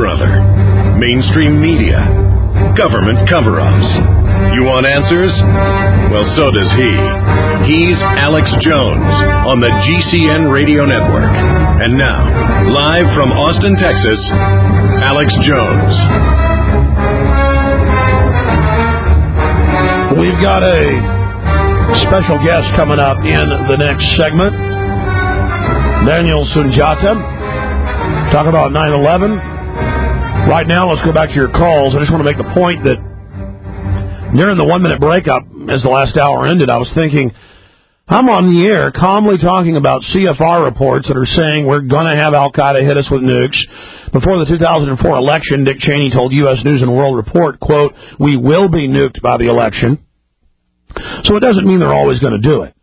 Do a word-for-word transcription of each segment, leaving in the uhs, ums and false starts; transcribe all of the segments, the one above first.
brother. Mainstream media. Government cover-ups. You want answers? Well, so does he. He's Alex Jones on the G C N Radio Network. And now, live from Austin, Texas, Alex Jones. We've got a special guest coming up in the next segment. Daniel Sunjata. Talk about nine eleven. Right now, let's go back to your calls. I just want to make the point that during the one-minute breakup, as the last hour ended, I was thinking, I'm on the air calmly talking about C F R reports that are saying we're going to have Al-Qaeda hit us with nukes. Before the two thousand four election, Dick Cheney told U S News and World Report, quote, we will be nuked by the election. So it doesn't mean they're always going to do it.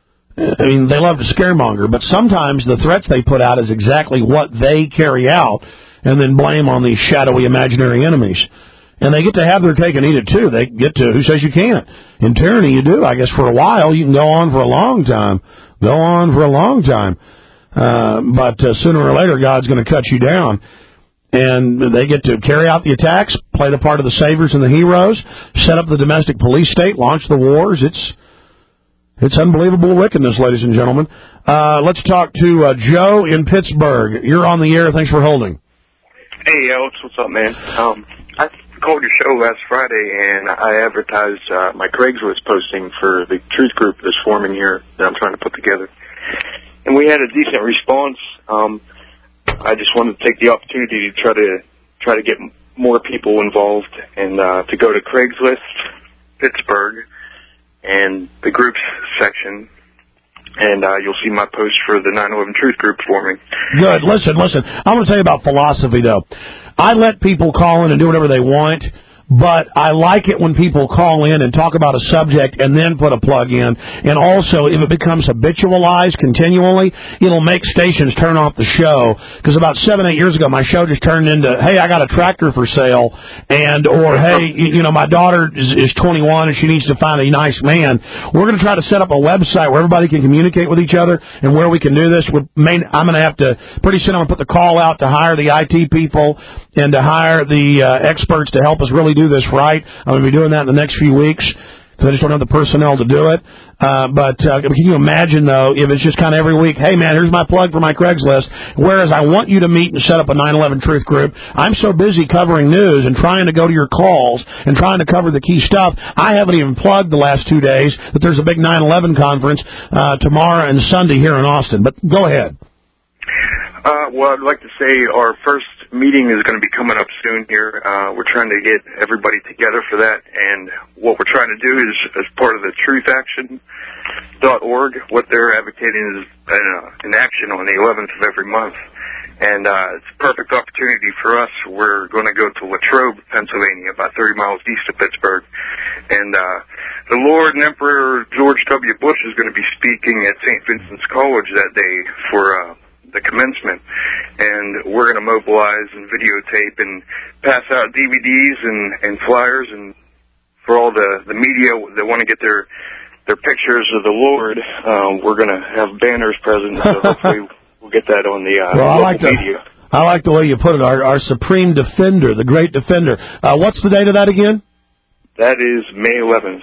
I mean, they love to scaremonger, but sometimes the threats they put out is exactly what they carry out and then blame on these shadowy imaginary enemies. And they get to have their cake and eat it, too. They get to, who says you can't? In tyranny, you do. I guess for a while, you can go on for a long time. Go on for a long time. Uh, but uh, sooner or later, God's going to cut you down. And they get to carry out the attacks, play the part of the saviors and the heroes, set up the domestic police state, launch the wars. It's it's unbelievable wickedness, ladies and gentlemen. Uh, let's talk to uh, Joe in Pittsburgh. You're on the air. Thanks for holding. Hey, Alex. What's up, man? Um, I called your show last Friday, and I advertised uh, my Craigslist posting for the truth group that's forming here that I'm trying to put together. And we had a decent response. Um, I just wanted to take the opportunity to try to try to get more people involved and uh, to go to Craigslist, Pittsburgh, and the groups section. And uh, you'll see my post for the nine eleven Truth Group forming. Good. Listen, listen. I want to tell you about philosophy, though. I let people call in and do whatever they want, but I like it when people call in and talk about a subject and then put a plug in. And also, if it becomes habitualized continually, it'll make stations turn off the show. Because about seven, eight years ago, my show just turned into, hey, I got a tractor for sale, and or, hey, you know, my daughter is, is twenty-one and she needs to find a nice man. We're going to try to set up a website where everybody can communicate with each other and where we can do this. We're main, I'm going to have to, pretty soon I'm going to put the call out to hire the I T people and to hire the uh, experts to help us really do this right. I'm going to be doing that in the next few weeks because I just don't have the personnel to do it. Uh, but uh, can you imagine, though, if it's just kind of every week, hey, man, here's my plug for my Craigslist, whereas I want you to meet and set up a nine eleven Truth Group. I'm so busy covering news and trying to go to your calls and trying to cover the key stuff, I haven't even plugged the last two days that there's a big nine eleven conference uh, tomorrow and Sunday here in Austin. But go ahead. Uh, well, I'd like to say our first meeting is going to be coming up soon here. Uh, we're trying to get everybody together for that, and what we're trying to do is, as part of the truth action dot org, what they're advocating is uh, an action on the eleventh of every month. And uh, it's a perfect opportunity for us. We're going to go to Latrobe, Pennsylvania, about thirty miles east of Pittsburgh. And uh, the Lord and Emperor George W. Bush is going to be speaking at Saint Vincent's College that day for uh, the commencement. And we're going to mobilize and videotape and pass out D V Ds and, and flyers, and for all the, the media that want to get their their pictures of the Lord, um, we're going to have banners present, so hopefully we'll get that on the uh, well, local I like the, media. I like the way you put it, our, our supreme defender, the great defender. Uh, what's the date of that again? That is May eleventh.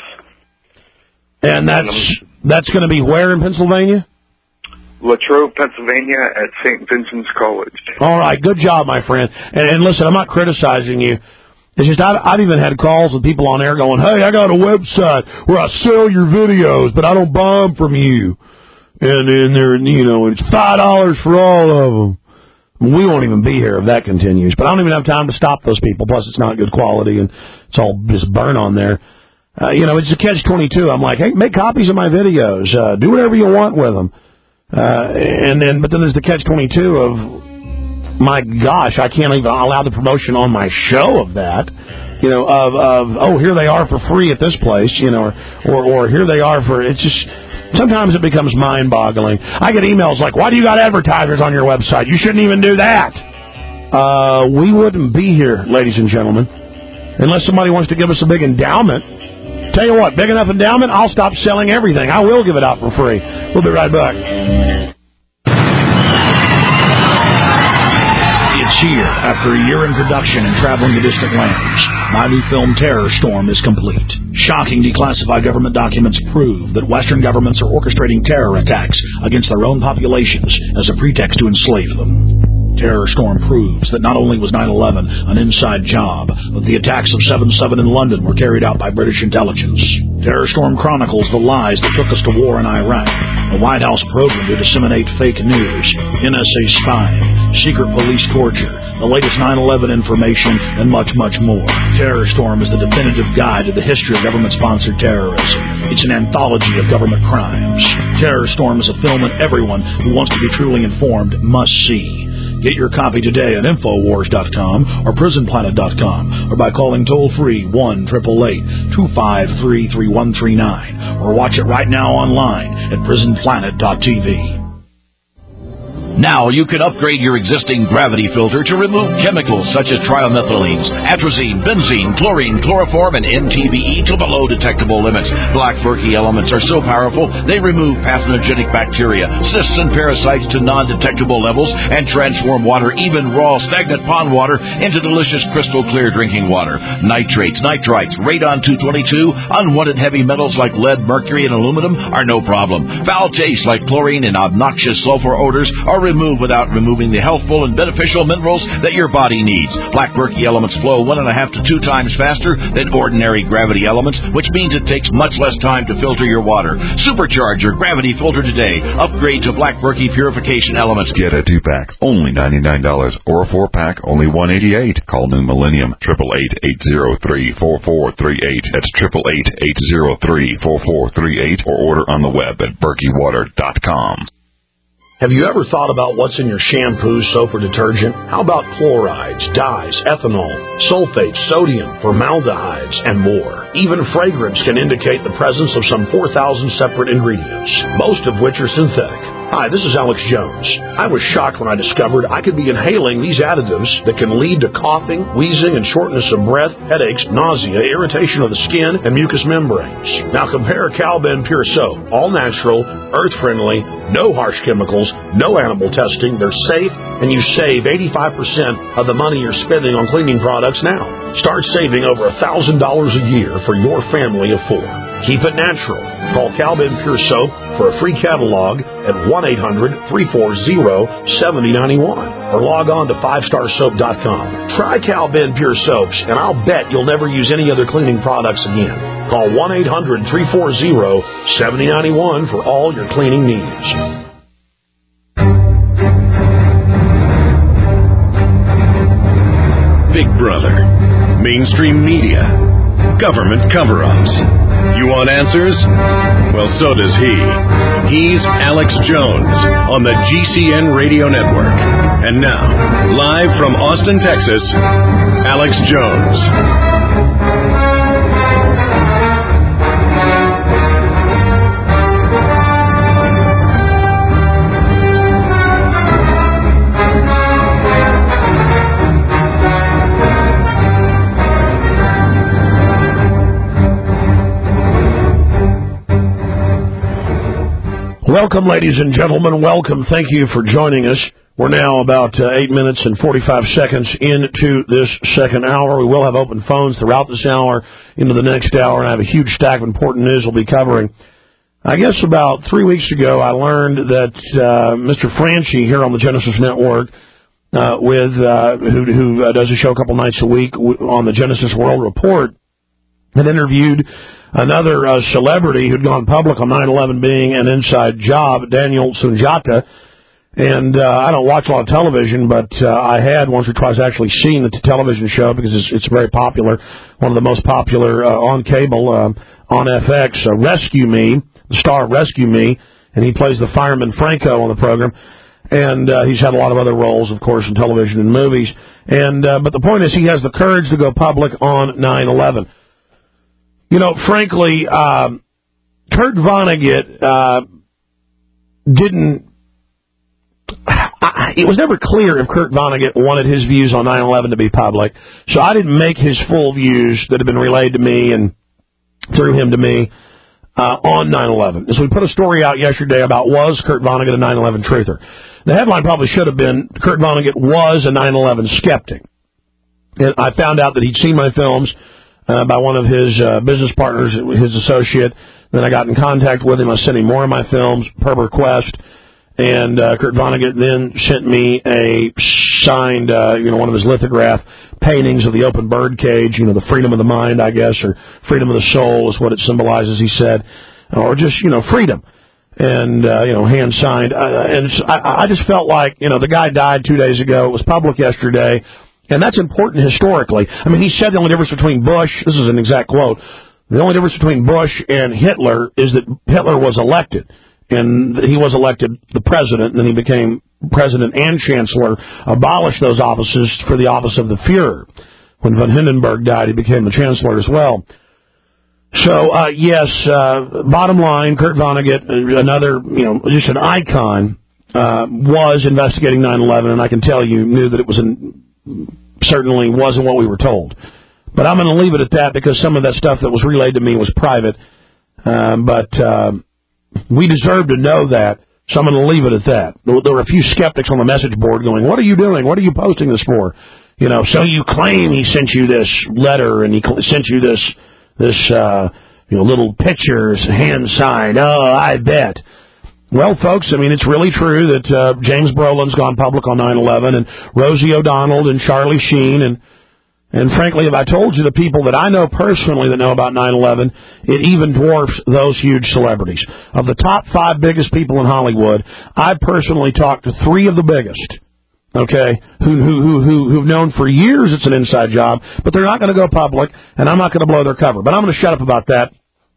And that's, that's going to be where in Pennsylvania? Latrobe, Pennsylvania, at Saint Vincent's College. All right, good job, my friend. And, and listen, I'm not criticizing you. It's just I've, I've even had calls with people on air going, hey, I got a website where I sell your videos, but I don't buy them from you. And and they're, you know, it's five dollars for all of them. We won't even be here if that continues. But I don't even have time to stop those people. Plus, it's not good quality, and it's all just burn on there. Uh, you know, it's a catch twenty-two. I'm like, hey, make copies of my videos. Uh, do whatever you want with them. Uh, and then, but then there's the catch twenty-two of, my gosh, I can't even allow the promotion on my show of that. You know, of, of oh, here they are for free at this place, you know, or, or, or here they are for, it's just, sometimes it becomes mind-boggling. I get emails like, why do you got advertisers on your website? You shouldn't even do that. Uh, we wouldn't be here, ladies and gentlemen, unless somebody wants to give us a big endowment. Tell you what, big enough endowment, I'll stop selling everything. I will give it out for free. We'll be right back. It's here, after a year in production and traveling to distant lands. My new film, Terror Storm, is complete. Shocking declassified government documents prove that Western governments are orchestrating terror attacks against their own populations as a pretext to enslave them. Terror Storm proves that not only was nine eleven an inside job, but the attacks of seven seven in London were carried out by British intelligence. Terror Storm chronicles the lies that took us to war in Iraq, the White House program to disseminate fake news, N S A spying, secret police torture, the latest nine eleven information, and much, much more. Terror Storm is the definitive guide to the history of government-sponsored terrorism. It's an anthology of government crimes. Terror Storm is a film that everyone who wants to be truly informed must see. Get your copy today at Infowars dot com or Prison Planet dot com or by calling toll-free one eight eight eight, two five three, three one three nine or watch it right now online at Prison Planet dot T V. Now you can upgrade your existing gravity filter to remove chemicals such as trimethylenes, atrazine, benzene, chlorine, chloroform, and N T B E to below detectable limits. Black Berkey elements are so powerful, they remove pathogenic bacteria, cysts, and parasites to non-detectable levels and transform water, even raw, stagnant pond water, into delicious crystal clear drinking water. Nitrates, nitrites, radon two twenty-two, unwanted heavy metals like lead, mercury, and aluminum are no problem. Foul tastes like chlorine and obnoxious sulfur odors are removed without removing the healthful and beneficial minerals that your body needs. Black Berkey elements flow one and a half to two times faster than ordinary gravity elements, which means it takes much less time to filter your water. Supercharge your gravity filter today. Upgrade to Black Berkey purification elements. Get a two-pack, only ninety-nine dollars, or a four-pack, only one hundred eighty-eight dollars. Call New Millennium, eight eight eight, eight zero three, four four three eight. That's eight eight eight, eight zero three, four four three eight, or order on the web at berkey water dot com. Have you ever thought about what's in your shampoo, soap, or detergent? How about chlorides, dyes, ethanol, sulfates, sodium, formaldehydes, and more? Even fragrance can indicate the presence of some four thousand separate ingredients, most of which are synthetic. Hi, this is Alex Jones. I was shocked when I discovered I could be inhaling these additives that can lead to coughing, wheezing, and shortness of breath, headaches, nausea, irritation of the skin, and mucous membranes. Now compare Calben Pure Soap, all natural, earth-friendly, no harsh chemicals, no animal testing. They're safe, and you save eighty-five percent of the money you're spending on cleaning products now. Start saving over one thousand dollars a year for your family of four. Keep it natural. Call Calben Pure Soap for a free catalog at one eight hundred, three four zero, seven zero nine one or log on to five star soap dot com. Try Calben Pure Soaps, and I'll bet you'll never use any other cleaning products again. Call one eight hundred, three four zero, seven zero nine one for all your cleaning needs. Big Brother, mainstream media, government cover-ups. You want answers? Well, so does he. He's Alex Jones on the G C N Radio Network. And now, live from Austin, Texas, Alex Jones. Welcome, ladies and gentlemen. Welcome. Thank you for joining us. We're now about uh, eight minutes and forty-five seconds into this second hour. We will have open phones throughout this hour into the next hour, and I have a huge stack of important news we'll be covering. I guess about three weeks ago, I learned that uh, Mister Franchi here on the Genesis Network, uh, with uh, who, who uh, does a show a couple nights a week on the Genesis World Report, had interviewed another uh, celebrity who'd gone public on nine eleven being an inside job, Daniel Sunjata. And uh, I don't watch a lot of television, but uh, I had once or twice actually seen the television show because it's, it's very popular, one of the most popular uh, on cable, uh, on F X, uh, Rescue Me, the star of Rescue Me, and he plays the fireman Franco on the program. And uh, he's had a lot of other roles, of course, in television and movies. And uh, but the point is he has the courage to go public on nine eleven. You know, frankly, uh, Kurt Vonnegut uh, didn't... I, it was never clear if Kurt Vonnegut wanted his views on nine eleven to be public, so I didn't make his full views that have been relayed to me and through him to me uh, on nine eleven. So we put a story out yesterday about, was Kurt Vonnegut a nine eleven truther? The headline probably should have been, Kurt Vonnegut was a nine eleven skeptic. And I found out that he'd seen my films uh, by one of his uh, business partners, his associate. Then I got in contact with him. I sent him more of my films per request. And uh, Kurt Vonnegut then sent me a signed, uh, you know, one of his lithograph paintings of the open bird cage, you know, the freedom of the mind, I guess, or freedom of the soul is what it symbolizes, he said, or just, you know, freedom. And, uh, you know, hand-signed. Uh, and I, I just felt like, you know, the guy died two days ago. It was public yesterday. And that's important historically. I mean, he said the only difference between Bush, this is an exact quote, the only difference between Bush and Hitler is that Hitler was elected. And he was elected the president, and then he became president and chancellor, abolished those offices for the office of the Fuhrer. When von Hindenburg died, he became the chancellor as well. So, uh, yes, uh, bottom line, Kurt Vonnegut, another, you know, just an icon, uh, was investigating nine eleven, and I can tell you, knew that it was an, certainly wasn't what we were told. But I'm going to leave it at that because some of that stuff that was relayed to me was private. Uh, but uh, we deserve to know that, so I'm going to leave it at that. There were a few skeptics on the message board going, what are you doing? What are you posting this for? You know, so you claim he sent you this letter and he sent you this, this uh, you know, little pictures, hand signed. Oh, I bet. Well, folks, I mean, it's really true that uh, James Brolin's gone public on nine eleven, and Rosie O'Donnell and Charlie Sheen, and and frankly, if I told you the people that I know personally that know about nine eleven, it even dwarfs those huge celebrities. Of the top five biggest people in Hollywood, I personally talked to three of the biggest, okay, who, who, who, who, who've known for years it's an inside job, but they're not going to go public, and I'm not going to blow their cover. But I'm going to shut up about that.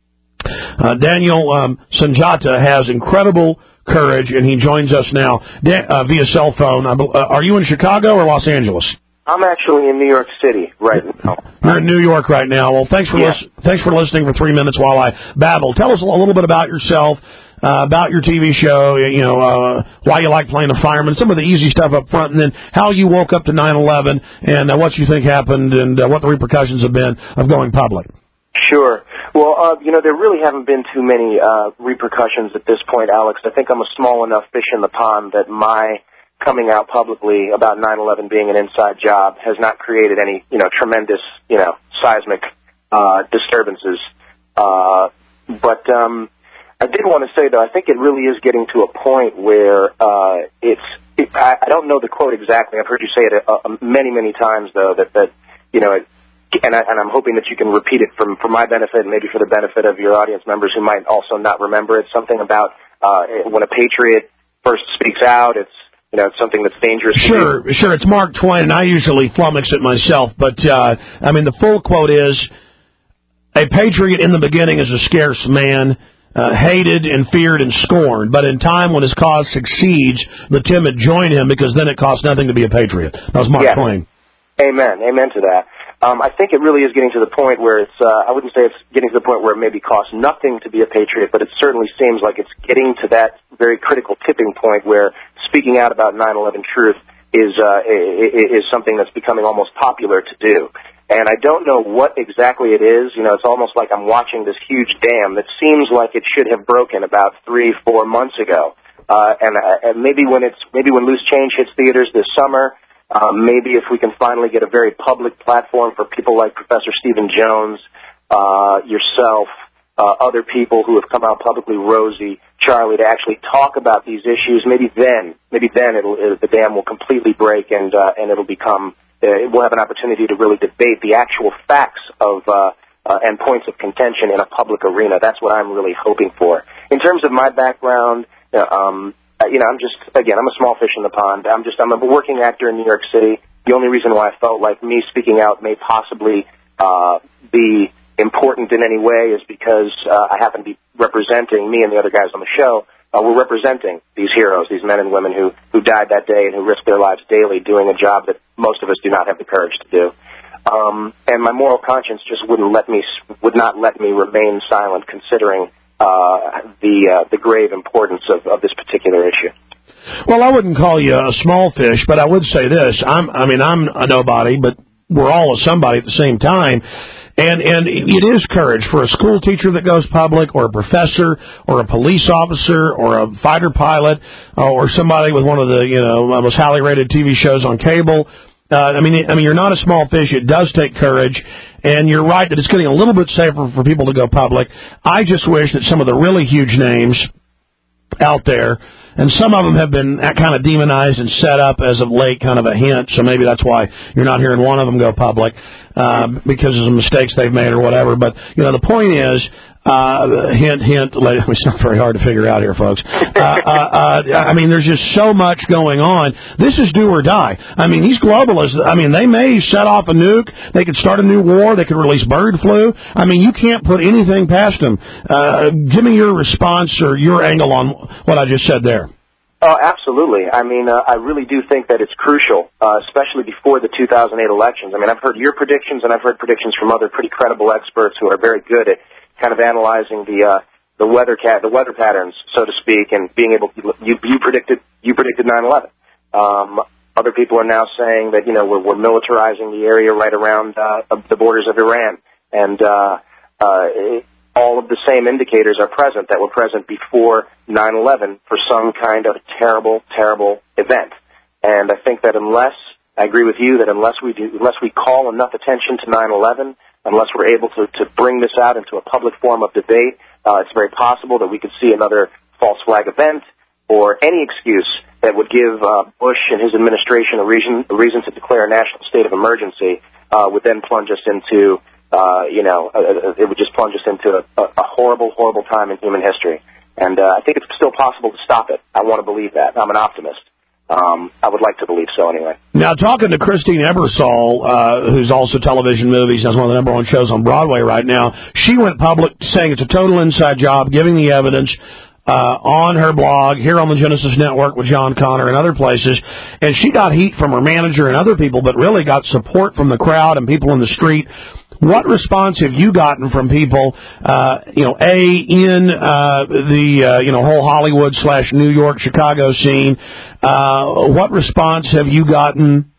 Uh, Daniel um, Sunjata has incredible courage, and he joins us now Dan- uh, via cell phone. Uh, are you in Chicago or Los Angeles? I'm actually in New York City right now. You're in New York right now. Well, thanks for yeah. lis- thanks for listening for three minutes while I babble. Tell us a little bit about yourself, uh, about your T V show, you know, uh, why you like playing a fireman, some of the easy stuff up front, and then how you woke up to nine eleven and uh, what you think happened and uh, what the repercussions have been of going public. Sure. Well, uh, you know, there really haven't been too many uh, repercussions at this point, Alex. I think I'm a small enough fish in the pond that my coming out publicly about nine eleven being an inside job has not created any, you know, tremendous, you know, seismic uh, disturbances. Uh, but um, I did want to say, though, I think it really is getting to a point where uh, it's, it, I, I don't know the quote exactly. I've heard you say it uh, many, many times, though, that, that you know, it, And, I, and I'm hoping that you can repeat it from, for my benefit and maybe for the benefit of your audience members who might also not remember it. Something about uh, when a patriot first speaks out, it's, you know, it's something that's dangerous. Sure, to sure. It's Mark Twain, and I usually flummox it myself. But, uh, I mean, the full quote is, a patriot in the beginning is a scarce man, uh, hated and feared and scorned. But in time when his cause succeeds, the timid join him because then it costs nothing to be a patriot. That was Mark yeah. Twain. Amen. Amen to that. Um, I think it really is getting to the point where it's, uh, I wouldn't say it's getting to the point where it maybe costs nothing to be a patriot, but it certainly seems like it's getting to that very critical tipping point where speaking out about nine eleven truth is, uh, is something that's becoming almost popular to do. And I don't know what exactly it is. You know, it's almost like I'm watching this huge dam that seems like it should have broken about three, four months ago. Uh, and, uh, and maybe when it's, maybe when Loose Change hits theaters this summer, Um, maybe if we can finally get a very public platform for people like Professor Stephen Jones, uh, yourself, uh, other people who have come out publicly, Rosie, Charlie, to actually talk about these issues, maybe then, maybe then it'll, it, the dam will completely break and, uh, and it'll become, uh, we'll have an opportunity to really debate the actual facts of, uh, uh, and points of contention in a public arena. That's what I'm really hoping for. In terms of my background, uh, um, Uh, you know, I'm just, again, I'm a small fish in the pond. I'm just, I'm a working actor in New York City. The only reason why I felt like me speaking out may possibly uh, be important in any way is because uh, I happen to be representing, me and the other guys on the show, uh, we're representing these heroes, these men and women who, who died that day and who risked their lives daily doing a job that most of us do not have the courage to do. Um, and my moral conscience just wouldn't let me, would not let me remain silent considering Uh, the uh, the grave importance of, of this particular issue. Well, I wouldn't call you a small fish, but I would say this. I'm, I mean, I'm a nobody, but we're all a somebody at the same time. And and it is courage for a school teacher that goes public, or a professor, or a police officer, or a fighter pilot, or somebody with one of the you know most highly rated T V shows on cable. Uh, I mean, I mean, you're not a small fish. It does take courage, and you're right that it's getting a little bit safer for people to go public. I just wish that some of the really huge names out there, and some of them have been kind of demonized and set up as of late, kind of a hint, so maybe that's why you're not hearing one of them go public, uh, because of the mistakes they've made or whatever. But, you know, the point is, uh, hint, hint, it's not very hard to figure out here, folks. Uh, uh, uh, I mean, there's just so much going on. This is do or die. I mean, these globalists, I mean, they may set off a nuke, they could start a new war, they could release bird flu. I mean, you can't put anything past them. Uh, give me your response or your angle on what I just said there. Oh, absolutely. I mean, uh, I really do think that it's crucial, uh, especially before the two thousand eight elections. I mean, I've heard your predictions, and I've heard predictions from other pretty credible experts who are very good at kind of analyzing the uh, the weather cat the weather patterns, so to speak, and being able to you you predicted you predicted nine eleven. Um, other people are now saying that you know we're, we're militarizing the area right around uh, the borders of Iran, and uh, uh, all of the same indicators are present that were present before nine eleven for some kind of terrible, terrible event. And I think that unless I agree with you that unless we do, unless we call enough attention to nine eleven, unless we're able to, to bring this out into a public forum of debate, uh, it's very possible that we could see another false flag event or any excuse that would give uh, Bush and his administration a reason, a reason to declare a national state of emergency uh, would then plunge us into, uh, you know, uh, it would just plunge us into a, a horrible, horrible time in human history. And uh, I think it's still possible to stop it. I want to believe that. I'm an optimist. Um, I would like to believe so anyway. Now, talking to Christine Ebersole, uh, who's also television movies, has one of the number one shows on Broadway right now, she went public saying it's a total inside job, giving the evidence uh, on her blog, here on the Genesis Network with John Connor and other places, and she got heat from her manager and other people, but really got support from the crowd and people in the street. What response have you gotten from people, uh, you know, A, in uh, the, uh, you know, whole Hollywood slash New York, Chicago scene? Uh, what response have you gotten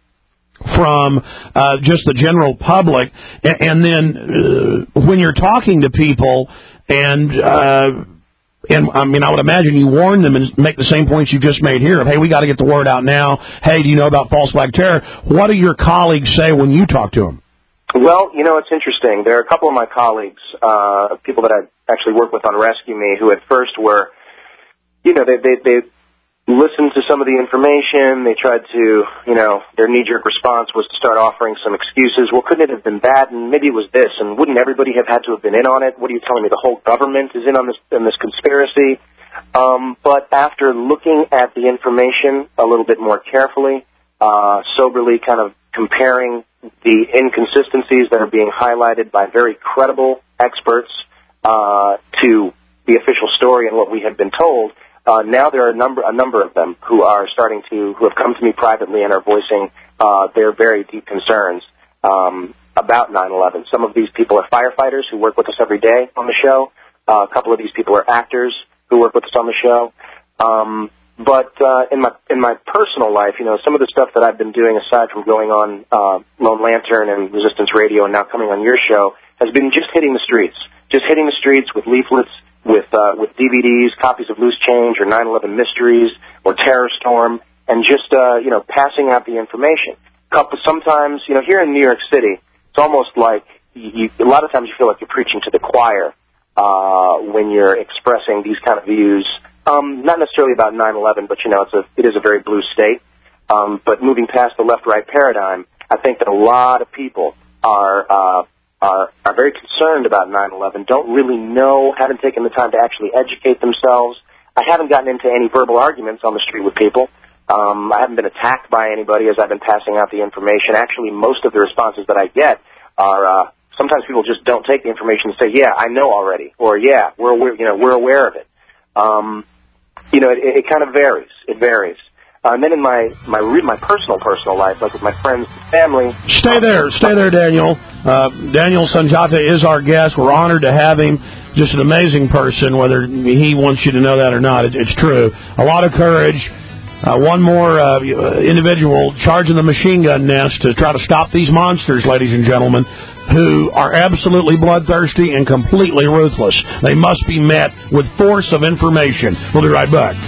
from uh, just the general public? And, and then uh, when you're talking to people, and, uh, and I mean, I would imagine you warn them and make the same points you just made here of, hey, we got to get the word out now. Hey, do you know about false flag terror? What do your colleagues say when you talk to them? Well, you know, it's interesting. There are a couple of my colleagues, uh, people that I actually work with on Rescue Me, who at first were, you know, they, they, they listened to some of the information. They tried to, you know, their knee-jerk response was to start offering some excuses. Well, couldn't it have been that? And maybe it was this. And wouldn't everybody have had to have been in on it? What are you telling me? The whole government is in on this, in this conspiracy? Um, but after looking at the information a little bit more carefully, uh, soberly kind of comparing the inconsistencies that are being highlighted by very credible experts uh, to the official story and what we have been told, uh, now there are a number a number of them who are starting to who have come to me privately and are voicing uh, their very deep concerns um, about nine eleven. Some of these people are firefighters who work with us every day on the show. Uh, a couple of these people are actors who work with us on the show. Um, But uh, in my in my personal life, you know, some of the stuff that I've been doing aside from going on uh, Lone Lantern and Resistance Radio and now coming on your show has been just hitting the streets, just hitting the streets with leaflets, with uh, with D V Ds, copies of Loose Change or nine eleven Mysteries or Terror Storm, and just uh, you know passing out the information. Couple sometimes, you know, here in New York City, it's almost like you, a lot of times you feel like you're preaching to the choir uh, when you're expressing these kind of views. Um, not necessarily about nine eleven, but, you know, it's a, it is a very blue state. Um, but moving past the left-right paradigm, I think that a lot of people are, uh, are, are very concerned about nine eleven, don't really know, haven't taken the time to actually educate themselves. I haven't gotten into any verbal arguments on the street with people. Um, I haven't been attacked by anybody as I've been passing out the information. Actually, most of the responses that I get are, uh, sometimes people just don't take the information and say, yeah, I know already, or yeah, we're aware, you know, we're aware of it. Um, You know, it, it kind of varies. It varies. Uh, and then in my my my personal personal life, like with my friends and family. Stay there, stay there, Daniel. Uh, Daniel Sunjata is our guest. We're honored to have him. Just an amazing person. Whether he wants you to know that or not, it, it's true. A lot of courage. Uh, one more uh, individual charging the machine gun nest to try to stop these monsters, ladies and gentlemen. who are absolutely bloodthirsty and completely ruthless. They must be met with force of information. We'll be right back.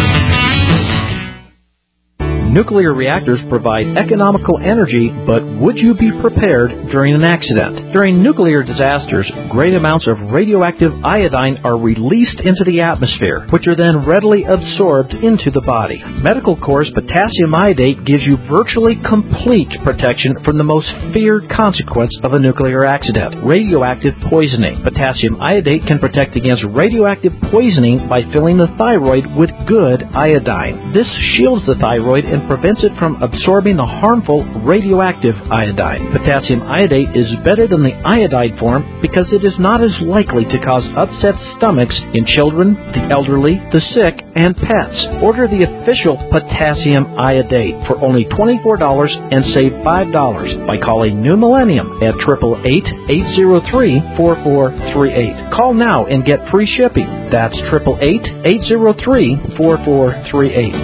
Nuclear reactors provide economical energy, but would you be prepared during an accident? During nuclear disasters, great amounts of radioactive iodine are released into the atmosphere, which are then readily absorbed into the body. Medical Corps' potassium iodate gives you virtually complete protection from the most feared consequence of a nuclear accident, radioactive poisoning. Potassium iodate can protect against radioactive poisoning by filling the thyroid with good iodine. This shields the thyroid and prevents it from absorbing the harmful radioactive iodine. Potassium iodate is better than the iodide form because it is not as likely to cause upset stomachs in children, the elderly, the sick, and pets. Order the official potassium iodate for only twenty-four dollars and save five dollars by calling New Millennium at eight eight eight, eight zero three, four four three eight. Call now and get free shipping. That's eight eight eight, eight zero three, four four three eight.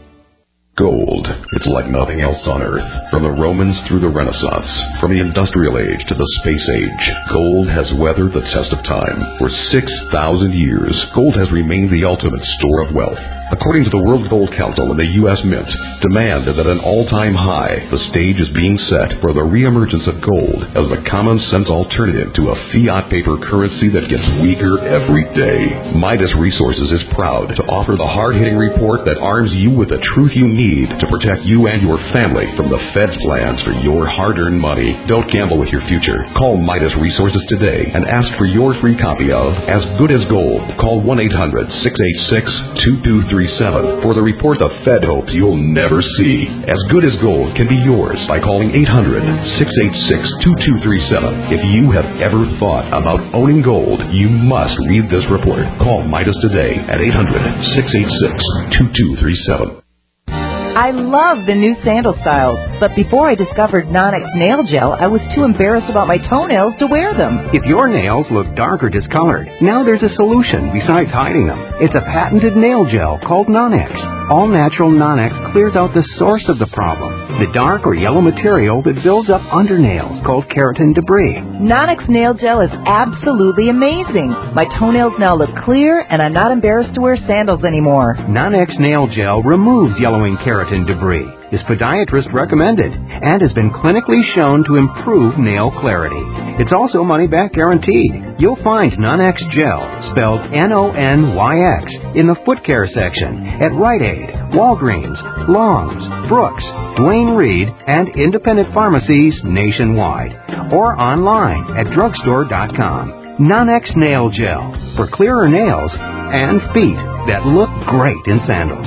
Gold. It's like nothing else on Earth. From the Romans through the Renaissance, from the Industrial Age to the Space Age, gold has weathered the test of time. For six thousand years, gold has remained the ultimate store of wealth. According to the World Gold Council and the U S Mint, demand is at an all-time high. The stage is being set for the reemergence of gold as the common-sense alternative to a fiat paper currency that gets weaker every day. Midas Resources is proud to offer the hard-hitting report that arms you with the truth you need to protect you and your family from the Fed's plans for your hard-earned money. Don't gamble with your future. Call Midas Resources today and ask for your free copy of As Good as Gold. Call one eight hundred, six eight six, two two three seven for the report the Fed hopes you'll never see. As Good as Gold can be yours by calling eight hundred, six eight six, two two three seven. If you have ever thought about owning gold, you must read this report. Call Midas today at eight hundred, six eight six, two two three seven. I love the new sandal styles, but before I discovered Nonex Nail Gel, I was too embarrassed about my toenails to wear them. If your nails look dark or discolored, now there's a solution besides hiding them. It's a patented nail gel called Nonex. All-natural Nonex clears out the source of the problem, the dark or yellow material that builds up under nails called keratin debris. Nonex Nail Gel is absolutely amazing. My toenails now look clear, and I'm not embarrassed to wear sandals anymore. Nonex Nail Gel removes yellowing keratin debris, is podiatrist recommended, and has been clinically shown to improve nail clarity. It's also money-back guaranteed. You'll find Nonex Gel, spelled N O N Y X, in the foot care section at Rite Aid, Walgreens, Long's, Brooks, Duane Reade, and independent pharmacies nationwide, or online at drugstore dot com. Nonex Nail Gel, for clearer nails and feet that look great in sandals.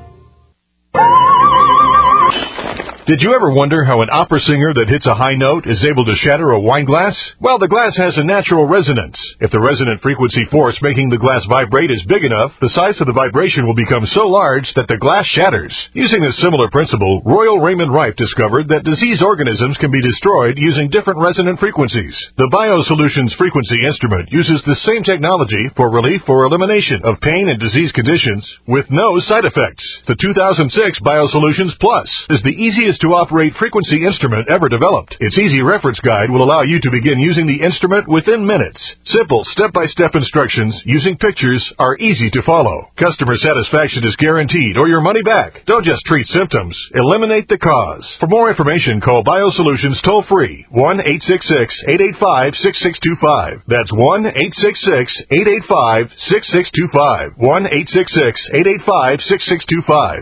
Did you ever wonder how an opera singer that hits a high note is able to shatter a wine glass? Well, the glass has a natural resonance. If the resonant frequency force making the glass vibrate is big enough, the size of the vibration will become so large that the glass shatters. Using a similar principle, Royal Raymond Rife discovered that diseased organisms can be destroyed using different resonant frequencies. The BioSolutions frequency instrument uses the same technology for relief or elimination of pain and disease conditions with no side effects. The two thousand six BioSolutions Plus is the easiest to operate frequency instrument ever developed. Its easy reference guide will allow you to begin using the instrument within minutes. Simple step-by-step instructions using pictures are easy to follow. Customer satisfaction is guaranteed or your money back. Don't just treat symptoms, eliminate the cause. For more information, call BioSolutions toll-free, one eight six six, eight eight five, six six two five. That's one eight six six, eight eight five, six six two five. one eight six six, eight eight five, six six two five.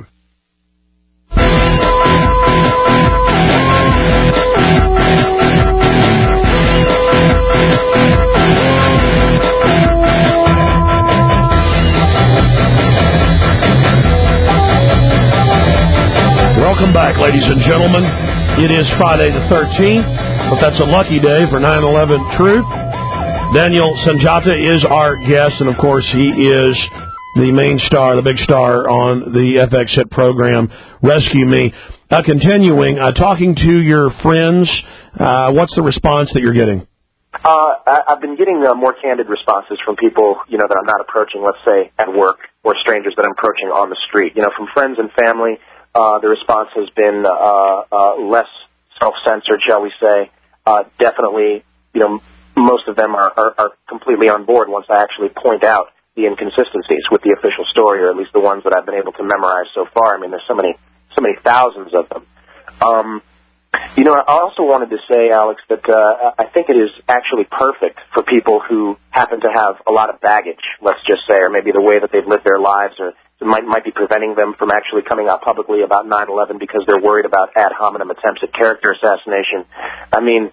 Welcome back, ladies and gentlemen. It is Friday the thirteenth, but that's a lucky day for nine eleven Truth. Daniel Sunjata is our guest, and of course he is the main star, the big star on the F X hit program, Rescue Me. Uh, continuing, uh, talking to your friends, uh, what's the response that you're getting? Uh, I, I've been getting uh, more candid responses from people, you know, that I'm not approaching, let's say, at work, or strangers that I'm approaching on the street. You know, from friends and family, uh, the response has been uh, uh, less self-censored, shall we say. Uh, definitely you know, most of them are, are, are completely on board once I actually point out the inconsistencies with the official story, or at least the ones that I've been able to memorize so far. I mean, there's so many, so many thousands of them. Um, you know, I also wanted to say, Alex, that uh, I think it is actually perfect for people who happen to have a lot of baggage, let's just say, or maybe the way that they've lived their lives, or it might might be preventing them from actually coming out publicly about nine eleven because they're worried about ad hominem attempts at character assassination. I mean,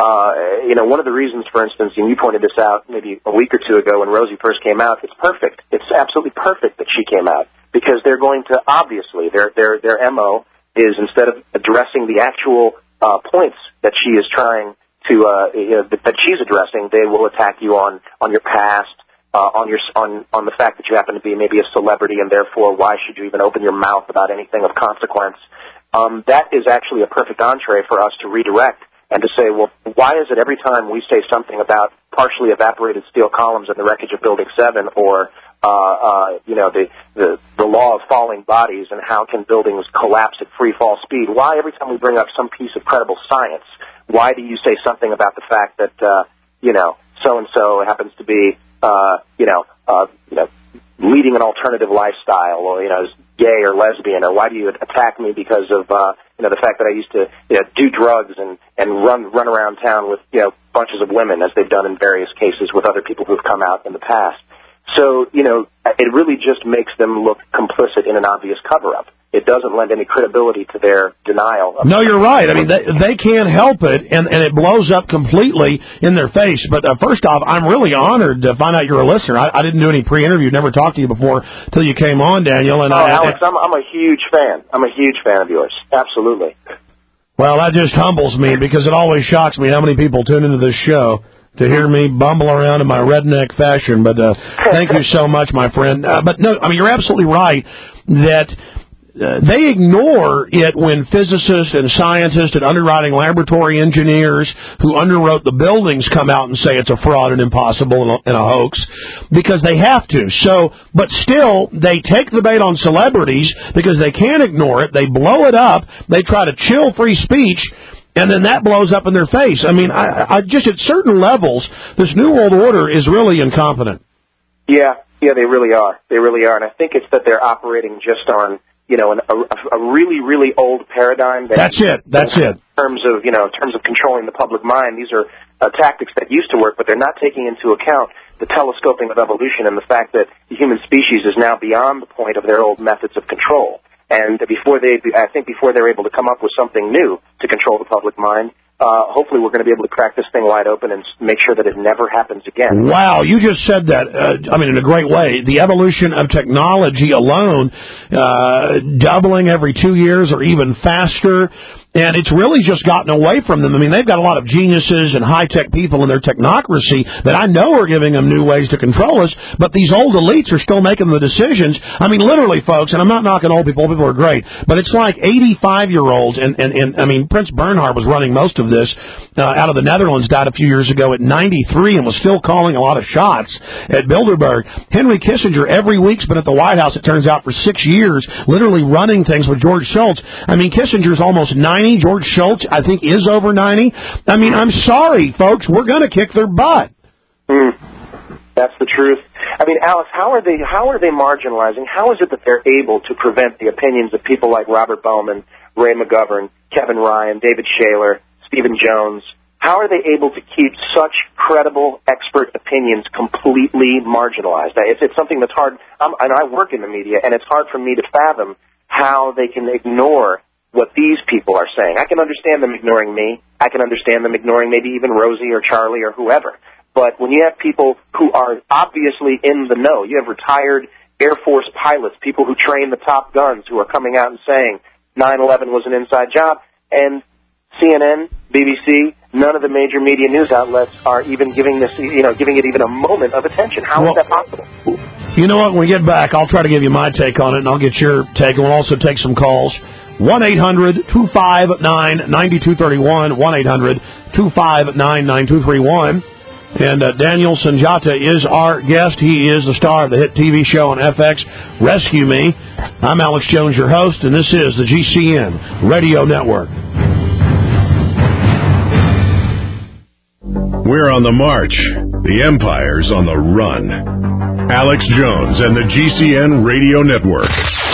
Uh, you know, one of the reasons, for instance, and you pointed this out maybe a week or two ago when Rosie first came out, it's perfect. It's absolutely perfect that she came out, because they're going to, obviously, their their their M O is, instead of addressing the actual uh, points that she is trying to, uh, you know, that, that she's addressing, they will attack you on, on your past, uh, on your on on the fact that you happen to be maybe a celebrity, and therefore why should you even open your mouth about anything of consequence. Um, that is actually a perfect entree for us to redirect and to say, well, why is it every time we say something about partially evaporated steel columns in the wreckage of Building seven, or, uh, uh, you know, the, the, the law of falling bodies and how can buildings collapse at free fall speed, why every time we bring up some piece of credible science, why do you say something about the fact that, uh, you know, so-and-so happens to be, uh, you know, uh, you know, leading an alternative lifestyle, or, you know, is gay or lesbian, or why do you attack me because of, uh, you know, the fact that I used to, you know, do drugs and, and run, run around town with, you know, bunches of women, as they've done in various cases with other people who've come out in the past. So, you know, it really just makes them look complicit in an obvious cover-up. It doesn't lend any credibility to their denial. Of no, you're right. I mean, they, they can't help it, and, and it blows up completely in their face. But uh, first off, I'm really honored to find out you're a listener. I, I didn't do any pre-interview, never talked to you before till you came on, Daniel. And oh, I, Alex, I'm, I'm a huge fan. I'm a huge fan of yours. Absolutely. Well, that just humbles me, because it always shocks me how many people tune into this show to hear me bumble around in my redneck fashion. But uh, thank you so much, my friend. Uh, but no, I mean, you're absolutely right that Uh, they ignore it when physicists and scientists and underwriting laboratory engineers who underwrote the buildings come out and say it's a fraud and impossible and a, and a hoax, because they have to. So, but still, they take the bait on celebrities because they can't ignore it. They blow it up. They try to chill free speech, and then that blows up in their face. I mean, I, I just at certain levels, this New World Order is really incompetent. Yeah, yeah, they really are. They really are. And I think it's that they're operating just on, you know, an, a, a really, really old paradigm. That That's it. That's it. In terms of, you know, in terms of controlling the public mind, these are uh, tactics that used to work, but they're not taking into account the telescoping of evolution and the fact that the human species is now beyond the point of their old methods of control. And before they, I think before they're able to come up with something new to control the public mind, Uh, hopefully we're going to be able to crack this thing wide open and make sure that it never happens again. Wow, you just said that, uh, I mean, in a great way. The evolution of technology alone, uh, doubling every two years or even faster, and it's really just gotten away from them. I mean, they've got a lot of geniuses and high-tech people in their technocracy that I know are giving them new ways to control us, but these old elites are still making the decisions. I mean, literally, folks, and I'm not knocking old people. Old people are great, but it's like eighty-five-year-olds, and, and, and I mean, Prince Bernhard was running most of this uh, out of the Netherlands, died a few years ago at ninety-three and was still calling a lot of shots at Bilderberg. Henry Kissinger every week's been at the White House, it turns out, for six years, literally running things with George Shultz. I mean, Kissinger's almost ninety. George Shultz, I think, is over ninety. I mean, I'm sorry, folks, we're going to kick their butt. Mm. That's the truth. I mean, Alex, how are they how are they marginalizing? How is it that they're able to prevent the opinions of people like Robert Bowman, Ray McGovern, Kevin Ryan, David Shaler, Stephen Jones? How are they able to keep such credible expert opinions completely marginalized? It's, it's something that's hard, um, and I work in the media, and it's hard for me to fathom how they can ignore what these people are saying. I can understand them ignoring me. I can understand them ignoring maybe even Rosie or Charlie or whoever. But when you have people who are obviously in the know, you have retired Air Force pilots, people who train the top guns, who are coming out and saying nine eleven was an inside job, and C N N, B B C, none of the major media news outlets are even giving this, you know, giving it even a moment of attention. How well, is that possible? You know what? When we get back, I'll try to give you my take on it, and I'll get your take, and we'll also take some calls. one eight hundred two five nine nine two three one, one eight hundred two five nine nine two three one. And uh, Daniel Sunjata is our guest. He is the star of the hit T V show on F X, Rescue Me. I'm Alex Jones, your host, and this is the G C N Radio Network. We're on the march. The Empire's on the run. Alex Jones and the G C N Radio Network.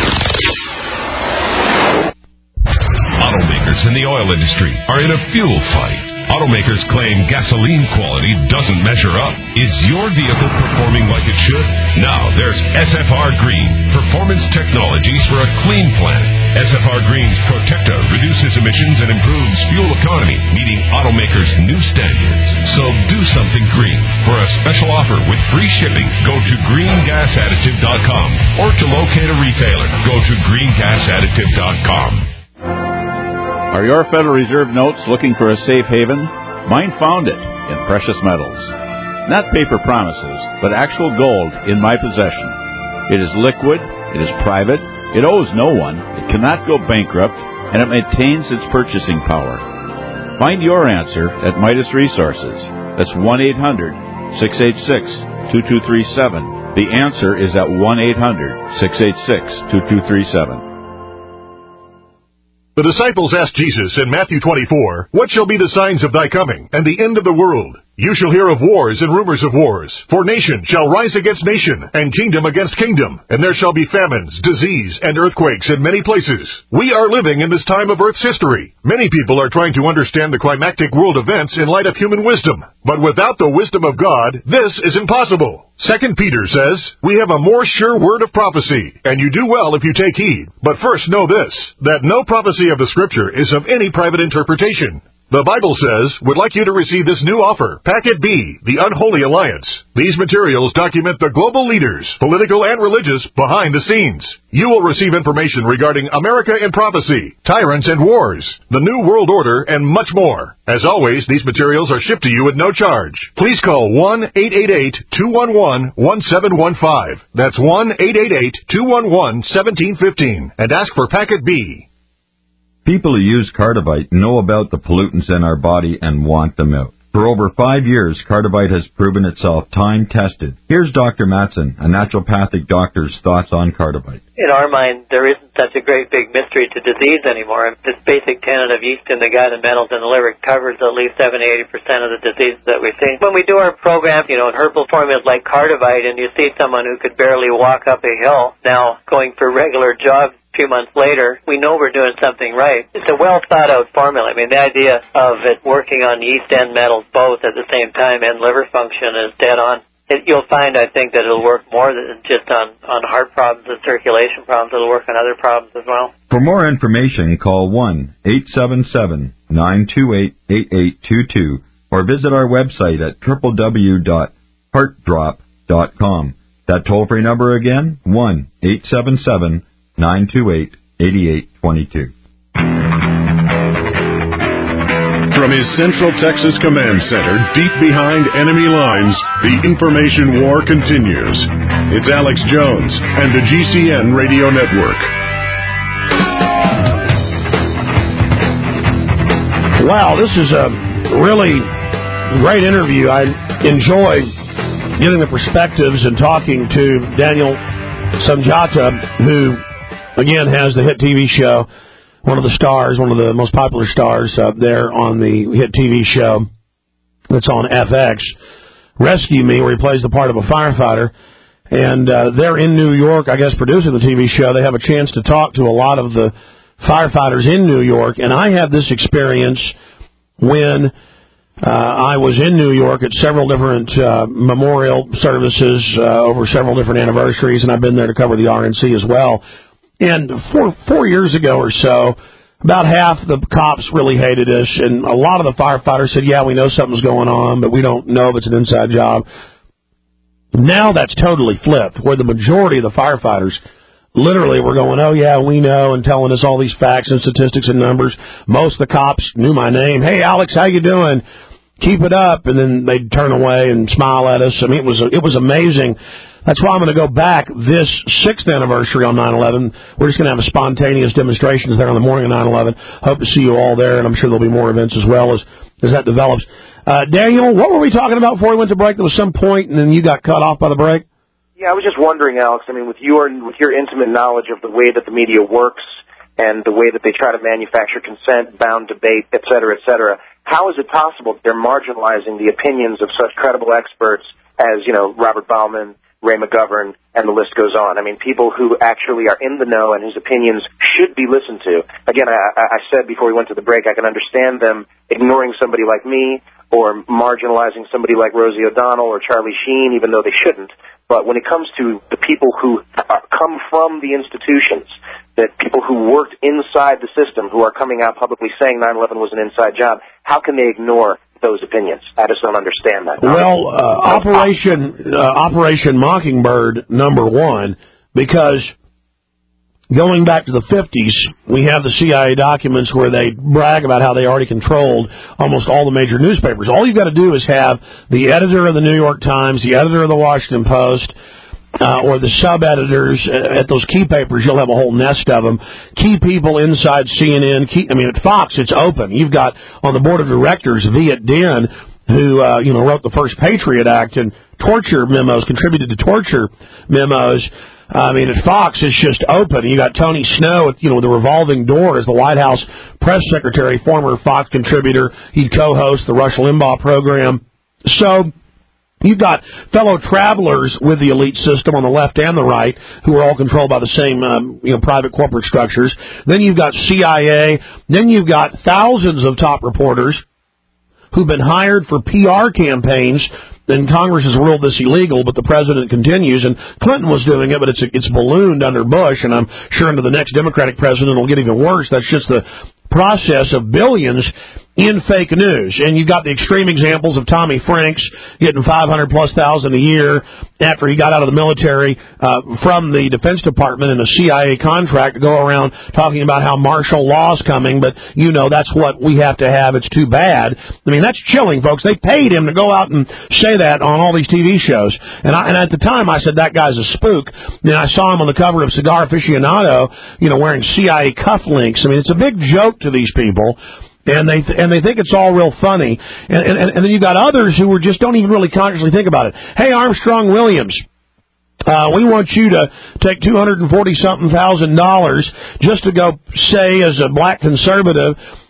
Automakers in the oil industry are in a fuel fight. Automakers claim gasoline quality doesn't measure up. Is your vehicle performing like it should? Now there's S F R Green, performance technologies for a clean planet. S F R Green's Protecta reduces emissions and improves fuel economy, meeting automakers' new standards. So do something green. For a special offer with free shipping, go to green gas additive dot com, or to locate a retailer, go to green gas additive dot com. Are your Federal Reserve notes looking for a safe haven? Mine found it in precious metals. Not paper promises, but actual gold in my possession. It is liquid, it is private, it owes no one, it cannot go bankrupt, and it maintains its purchasing power. Find your answer at Midas Resources. That's one eight hundred, six eight six, two two three seven. The answer is at one eight hundred, six eight six, two two three seven. The disciples asked Jesus in Matthew twenty-four, "What shall be the signs of thy coming, and the end of the world? You shall hear of wars and rumors of wars. For nation shall rise against nation, and kingdom against kingdom. And there shall be famines, disease, and earthquakes in many places." We are living in this time of Earth's history. Many people are trying to understand the climactic world events in light of human wisdom. But without the wisdom of God, this is impossible. Second Peter says, "We have a more sure word of prophecy, and you do well if you take heed. But first know this, that no prophecy of the Scripture is of any private interpretation." The Bible says, "Would like you to receive this new offer, Packet B, the Unholy Alliance." These materials document the global leaders, political and religious, behind the scenes. You will receive information regarding America in prophecy, tyrants and wars, the New World Order, and much more. As always, these materials are shipped to you at no charge. Please call one eight eight eight, two one one, one seven one five. That's one eight eight eight, two one one, one seven one five, and ask for Packet B. People who use Cardivite know about the pollutants in our body and want them out. For over five years, Cardivite has proven itself time-tested. Here's Doctor Matson, a naturopathic doctor's thoughts on Cardivite. In our mind, there isn't such a great big mystery to disease anymore. This basic tenet of yeast in the gut and metals in the liver covers at least seventy to eighty percent of the diseases that we see. When we do our program, you know, in herbal formulas like Cardivite, and you see someone who could barely walk up a hill now going for regular jogs, few months later, we know we're doing something right. It's a well-thought-out formula. I mean, the idea of it working on yeast and metals both at the same time and liver function is dead on. It, you'll find, I think, that it'll work more than just on, on heart problems and circulation problems. It'll work on other problems as well. For more information, call one eight seven seven, nine two eight, eight eight two two or visit our website at w w w dot heart drop dot com. That toll-free number again, one eight seven seven, nine two eight, eight eight two two. From his Central Texas Command Center, deep behind enemy lines, the information war continues. It's Alex Jones and the G C N Radio Network. Wow, this is a really great interview. I enjoy getting the perspectives and talking to Daniel Sunjata, who again has the hit T V show, one of the stars, one of the most popular stars up there on the hit T V show that's on F X, Rescue Me, where he plays the part of a firefighter. And uh, they're in New York, I guess, producing the T V show. They have a chance to talk to a lot of the firefighters in New York. And I had this experience when uh, I was in New York at several different uh, memorial services uh, over several different anniversaries, and I've been there to cover the R N C as well. And four, four years ago or so, about half the cops really hated us, and a lot of the firefighters said, yeah, we know something's going on, but we don't know if it's an inside job. Now that's totally flipped, where the majority of the firefighters literally were going, oh, yeah, we know, and telling us all these facts and statistics and numbers. Most of the cops knew my name. Hey, Alex, how you doing? Keep it up. And then they'd turn away and smile at us. I mean, it was it was amazing. That's why I'm going to go back this sixth anniversary on nine eleven. We're just going to have a spontaneous demonstrations there on the morning of nine eleven. Hope to see you all there, and I'm sure there'll be more events as well as, as that develops. Uh, Daniel, what were we talking about before we went to break? There was some point, and then you got cut off by the break? Yeah, I was just wondering, Alex, I mean, with your with your intimate knowledge of the way that the media works and the way that they try to manufacture consent, bound debate, et cetera, et cetera, how is it possible that they're marginalizing the opinions of such credible experts as, you know, Robert Bauman, Ray McGovern, and the list goes on? I mean, people who actually are in the know and whose opinions should be listened to. Again, I, I said before we went to the break, I can understand them ignoring somebody like me or marginalizing somebody like Rosie O'Donnell or Charlie Sheen, even though they shouldn't. But when it comes to the people who are, come from the institutions, that people who worked inside the system, who are coming out publicly saying nine eleven was an inside job, how can they ignore those opinions? I just don't understand that. Well, uh, Operation uh, Operation Mockingbird, number one, because going back to the fifties, we have the C I A documents where they brag about how they already controlled almost all the major newspapers. All you've got to do is have the editor of the New York Times, the editor of the Washington Post, Uh, or the sub-editors at those key papers. You'll have a whole nest of them. Key people inside C N N. Key, I mean, at Fox, it's open. You've got on the board of directors Viet Din, who uh, you know wrote the first Patriot Act and torture memos, contributed to torture memos. I mean, at Fox, it's just open. You got Tony Snow, with, you know, the revolving door as the White House press secretary, former Fox contributor. He'd co-host the Rush Limbaugh program. So you've got fellow travelers with the elite system on the left and the right, who are all controlled by the same, um, you know, private corporate structures. Then you've got C I A. Then you've got thousands of top reporters who've been hired for P R campaigns. Then Congress has ruled this illegal, but the president continues. And Clinton was doing it, but it's it's ballooned under Bush, and I'm sure under the next Democratic president it'll get even worse. That's just the process of billions in fake news. And you've got the extreme examples of Tommy Franks getting five hundred plus thousand a year after he got out of the military uh, from the Defense Department in a C I A contract to go around talking about how martial law's coming, but you know that's what we have to have. It's too bad. I mean, that's chilling, folks. They paid him to go out and say that on all these T V shows. And, I, and at the time, I said, that guy's a spook. And I saw him on the cover of Cigar Aficionado, you know, wearing C I A cufflinks. I mean, it's a big joke to these people. And they th- and they think it's all real funny, and, and and then you've got others who are just don't even really consciously think about it. Hey, Armstrong Williams, uh, we want you to take two hundred and forty something thousand dollars just to go say as a black conservative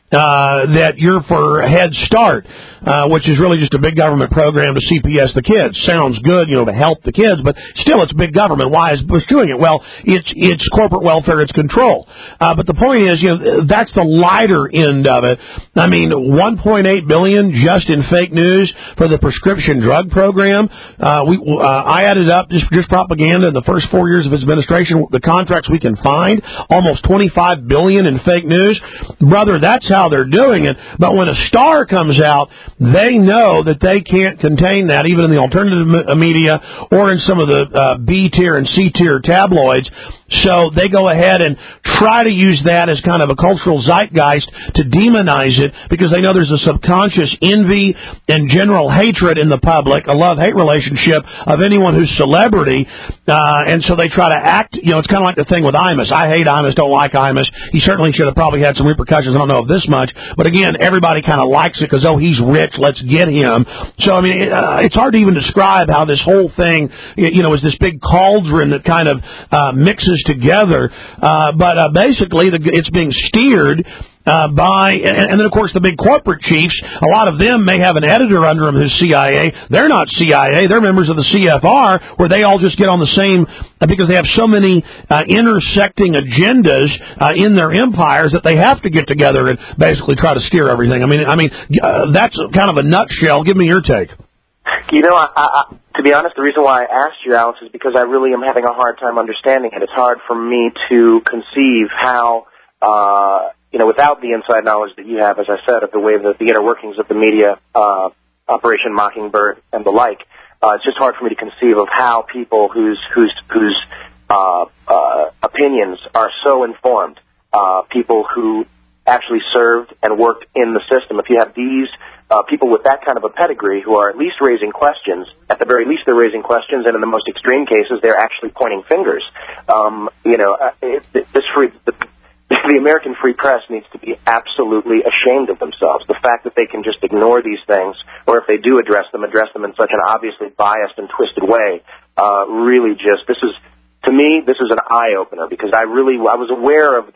uh, that you're for Head Start, uh, which is really just a big government program to C P S the kids. Sounds good, you know, to help the kids, but still it's big government. Why is Bush doing it? Well, it's it's corporate welfare, it's control. Uh, but the point is, you know, that's the lighter end of it. I mean, one point eight billion dollars just in fake news for the prescription drug program. Uh, we uh, I added up just just propaganda in the first four years of his administration. The contracts we can find, almost twenty-five billion dollars in fake news. Brother, that's how they're doing it. But when a star comes out, they know that they can't contain that, even in the alternative media or in some of the uh, B-tier and C-tier tabloids. So they go ahead and try to use that as kind of a cultural zeitgeist to demonize it, because they know there's a subconscious envy and general hatred in the public, a love-hate relationship of anyone who's celebrity. Uh, and so they try to act, you know, it's kind of like the thing with Imus. I hate Imus, don't like Imus. He certainly should have probably had some repercussions. I don't know of this much. But again, everybody kind of likes it because, oh, he's rich, let's get him. So, I mean, it, uh, it's hard to even describe how this whole thing, you know, is this big cauldron that kind of uh, mixes together, uh, but uh, basically the, it's being steered uh, by, and, and then of course the big corporate chiefs, a lot of them may have an editor under them who's C I A. They're not C I A, they're members of the C F R, where they all just get on the same, uh, because they have so many uh, intersecting agendas uh, in their empires that they have to get together and basically try to steer everything. I mean, I mean uh, that's kind of a nutshell. Give me your take. You know, I, I, to be honest, the reason why I asked you, Alex, is because I really am having a hard time understanding it. It's hard for me to conceive how, uh, you know, without the inside knowledge that you have, as I said, of the way that the inner workings of the media, uh, Operation Mockingbird and the like, uh, it's just hard for me to conceive of how people whose whose whose uh, uh, opinions are so informed, uh, people who actually served and worked in the system, if you have these Uh, people with that kind of a pedigree who are at least raising questions, at the very least they're raising questions, and in the most extreme cases they're actually pointing fingers. Um, you know, uh, it, this free, the, the American free press needs to be absolutely ashamed of themselves. The fact that they can just ignore these things, or if they do address them, address them in such an obviously biased and twisted way, uh, really just, this is, to me, this is an eye-opener, because I really, I was aware of the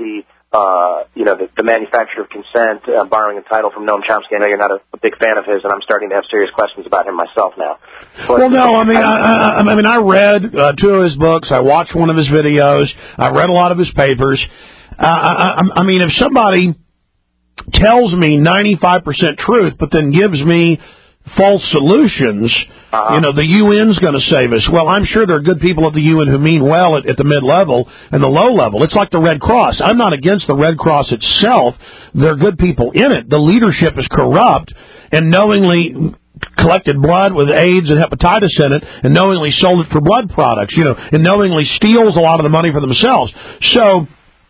uh, you know, the, the manufacturer of consent, uh, borrowing a title from Noam Chomsky. I know you're not a, a big fan of his, and I'm starting to have serious questions about him myself now. But, well, no, I mean, I, I, I mean, I read uh, two of his books. I watched one of his videos. I read a lot of his papers. Uh, I, I, I mean, if somebody tells me ninety-five percent truth, but then gives me false solutions, uh-huh. you know, the U N's going to save us. Well, I'm sure there are good people at the U N who mean well at, at the mid-level and the low level. It's like the Red Cross. I'm not against the Red Cross itself. There are good people in it. The leadership is corrupt and knowingly collected blood with AIDS and hepatitis in it and knowingly sold it for blood products, you know, and knowingly steals a lot of the money for themselves. So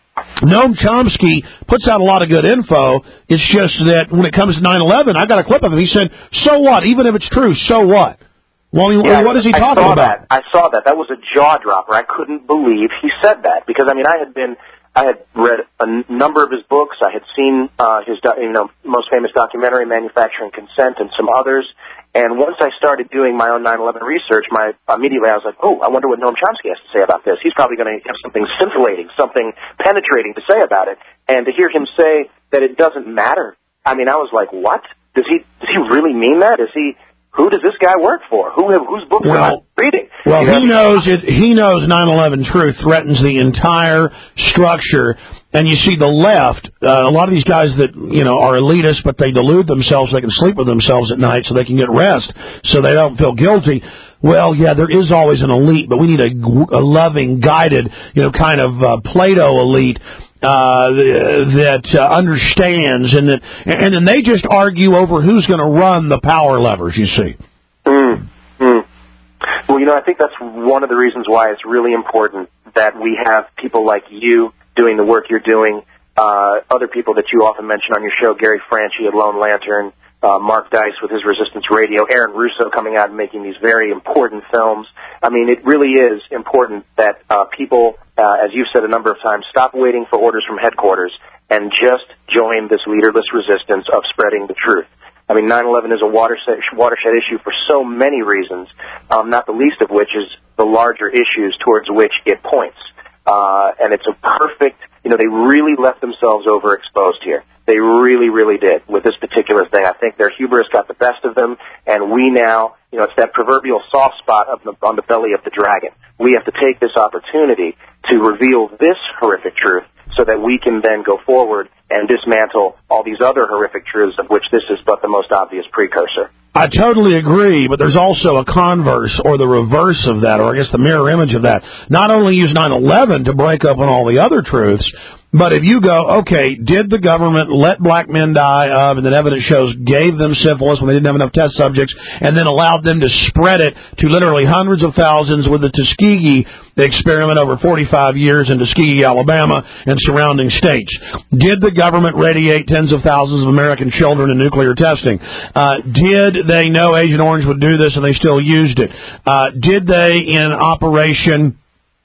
Noam Chomsky puts out a lot of good info. It's just that when it comes to nine eleven, I got a clip of him. He said, so what? Even if it's true, so what? Well, yeah, what is he I talking saw about? That. I saw that. That was a jaw-dropper. I couldn't believe he said that. Because, I mean, I had been, I had read a n- number of his books. I had seen uh, his, do- you know, most famous documentary, Manufacturing Consent, and some others. And once I started doing my own nine eleven research, my immediately I was like, oh, I wonder what Noam Chomsky has to say about this. He's probably going to have something scintillating, something penetrating to say about it. And to hear him say that it doesn't matter, I mean, I was like, what? Does he does he really mean that? Is he? Who does this guy work for? Who whose books well, am I reading? Well, you know? he knows it. He knows nine eleven truth threatens the entire structure. And you see the left, uh, a lot of these guys that, you know, are elitists, but they delude themselves, they can sleep with themselves at night so they can get rest, so they don't feel guilty. Well, yeah, there is always an elite, but we need a, a loving, guided, you know, kind of uh, Plato elite uh, that uh, understands, and that, and then they just argue over who's going to run the power levers, you see. Mm, mm. Well, you know, I think that's one of the reasons why it's really important that we have people like you doing the work you're doing, uh, other people that you often mention on your show, Gary Franchi at Lone Lantern, uh, Mark Dice with his Resistance Radio, Aaron Russo coming out and making these very important films. I mean, it really is important that uh, people, uh, as you've said a number of times, stop waiting for orders from headquarters and just join this leaderless resistance of spreading the truth. I mean, nine eleven is a watershed, watershed issue for so many reasons, um, not the least of which is the larger issues towards which it points. Uh, and it's a perfect, you know, they really left themselves overexposed here. They really, really did with this particular thing. I think their hubris got the best of them, and we now, you know, it's that proverbial soft spot of the, on the belly of the dragon. We have to take this opportunity to reveal this horrific truth so that we can then go forward and dismantle all these other horrific truths of which this is but the most obvious precursor. I totally agree, but there's also a converse or the reverse of that, or I guess the mirror image of that. Not only use nine eleven to break up on all the other truths, but if you go, okay, did the government let black men die of, and then evidence shows gave them syphilis when they didn't have enough test subjects, and then allowed them to spread it to literally hundreds of thousands with the Tuskegee experiment over forty-five years in Tuskegee, Alabama, and surrounding states? Did the government radiate tens of thousands of American children in nuclear testing? Uh, did they know Agent Orange would do this and they still used it? Uh, did they, in Operation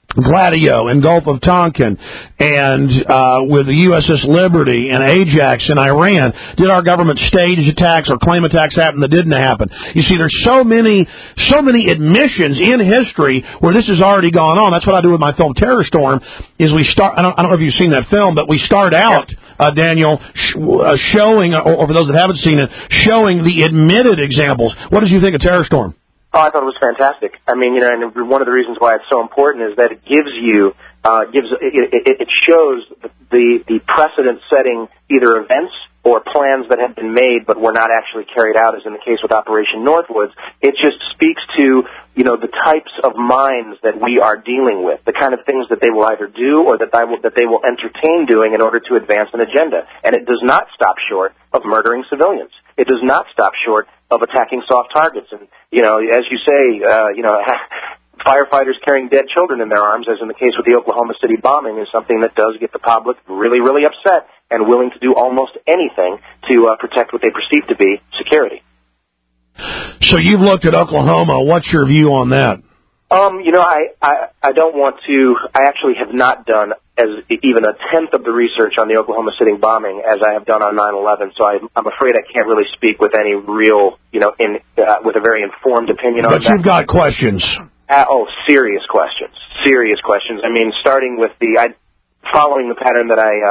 Gladio and Gulf of Tonkin and uh, with the U S S Liberty and Ajax in Iran, did our government stage attacks or claim attacks happen that didn't happen? You see, there's so many so many admissions in history where this has already gone on. That's what I do with my film Terror Storm, is we start, I don't, I don't know if you've seen that film, but we start out, uh, Daniel, sh- uh, showing, or, or for those that haven't seen it, showing the admitted examples. What did you think of Terror Storm? Oh, I thought it was fantastic. I mean, you know, and one of the reasons why it's so important is that it gives you, uh, gives it, it, it shows the the precedent-setting either events or plans that have been made but were not actually carried out, as in the case with Operation Northwoods. It just speaks to, you know, the types of minds that we are dealing with, the kind of things that they will either do or that they will, that they will entertain doing in order to advance an agenda. And it does not stop short of murdering civilians. It does not stop short of attacking soft targets. And, you know, as you say, uh, you know, firefighters carrying dead children in their arms, as in the case with the Oklahoma City bombing, is something that does get the public really, really upset and willing to do almost anything to uh, protect what they perceive to be security. So you've looked at Oklahoma. What's your view on that? Um, you know, I, I, I don't want to, I actually have not done as even a tenth of the research on the Oklahoma City bombing as I have done on nine eleven, so I, I'm afraid I can't really speak with any real, you know, in uh, with a very informed opinion but on that. But you've got questions. Uh, oh, serious questions. Serious questions. I mean, starting with the, I, following the pattern that I, uh,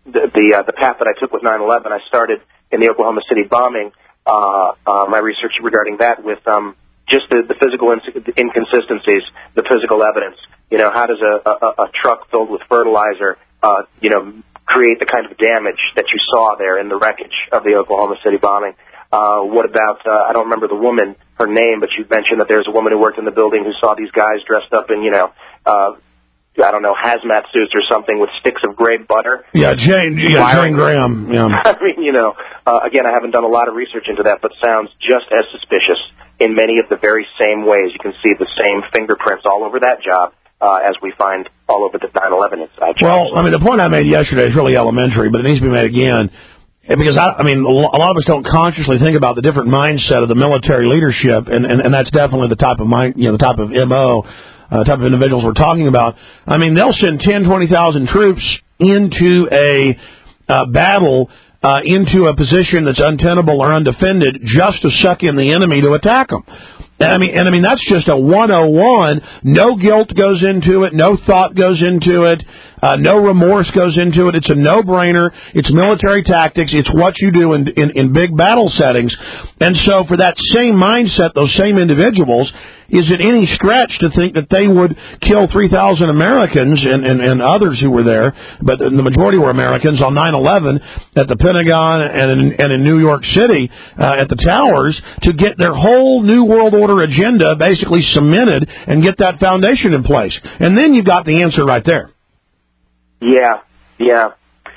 the the, uh, the path that I took with nine eleven. I started in the Oklahoma City bombing, uh, uh, my research regarding that with um, just the, the physical ins- inconsistencies, the physical evidence. You know, how does a, a, a truck filled with fertilizer, uh, you know, create the kind of damage that you saw there in the wreckage of the Oklahoma City bombing? Uh, what about, uh, I don't remember the woman, her name, but you mentioned that there's a woman who worked in the building who saw these guys dressed up in, you know, uh, I don't know, hazmat suits or something with sticks of gray butter. Yeah, Jane, yeah, Jane Graham. Yeah. I mean, you know, uh, again, I haven't done a lot of research into that, but sounds just as suspicious in many of the very same ways. You can see the same fingerprints all over that job uh, as we find all over the nine eleven inside jobs. Well, I mean, the point I made yesterday is really elementary, but it needs to be made again. Because, I, I mean, a lot of us don't consciously think about the different mindset of the military leadership, and, and, and that's definitely the type of mind, you know, the type of M O, uh, type of individuals we're talking about. I mean, they'll send ten, twenty thousand troops into a uh, battle, uh, into a position that's untenable or undefended just to suck in the enemy to attack them. And I mean, and I mean, that's just a one oh one. No guilt goes into it. No thought goes into it. Uh, no remorse goes into it. It's a no-brainer. It's military tactics. It's what you do in, in, in big battle settings. And so for that same mindset, those same individuals, is it any stretch to think that they would kill three thousand Americans and, and, and others who were there, but the majority were Americans, on nine eleven at the Pentagon and in, and in New York City uh, at the towers to get their whole New World Order agenda basically cemented and get that foundation in place? And then you've got the answer right there. Yeah, yeah.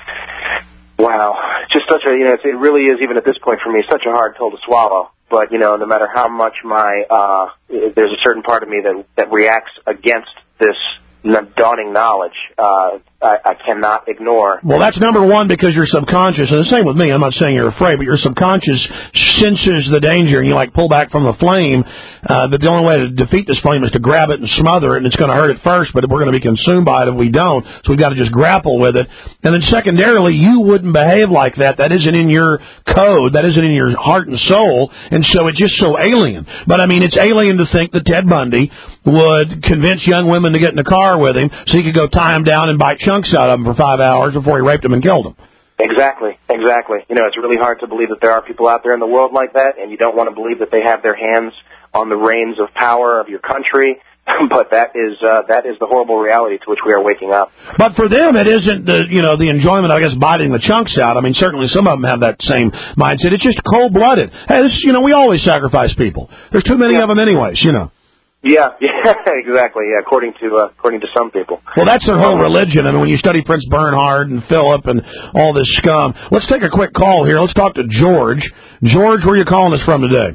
Wow. Just such a, you know, it really is, even at this point for me, such a hard pill to swallow. But, you know, no matter how much my, uh, there's a certain part of me that, that reacts against this dawning knowledge, uh, I, I cannot ignore. Well, that's number one, because you're subconscious, and the same with me. I'm not saying you're afraid, but your subconscious senses the danger, and you like pull back from the flame. Uh, but the only way to defeat this flame is to grab it and smother it, and it's going to hurt at first, but we're going to be consumed by it if we don't. So we've got to just grapple with it. And then secondarily, you wouldn't behave like that. That isn't in your code. That isn't in your heart and soul. And so it's just so alien. But I mean, it's alien to think that Ted Bundy would convince young women to get in the car with him so he could go tie them down and bite chunks out of them for five hours before he raped them and killed them. Exactly, exactly. You know, it's really hard to believe that there are people out there in the world like that, and you don't want to believe that they have their hands on the reins of power of your country. But that is uh, that is the horrible reality to which we are waking up. But for them, it isn't the you know the enjoyment, I guess, biting the chunks out. I mean, certainly some of them have that same mindset. It's just cold blooded. Hey, this you know we always sacrifice people. There's too many yeah. of them, anyways. You know. Yeah, yeah, exactly. Yeah, according to uh, according to some people. Well, that's their whole religion. I mean, when you study Prince Bernhard and Philip and all this scum. Let's take a quick call here. Let's talk to George. George, where are you calling us from today?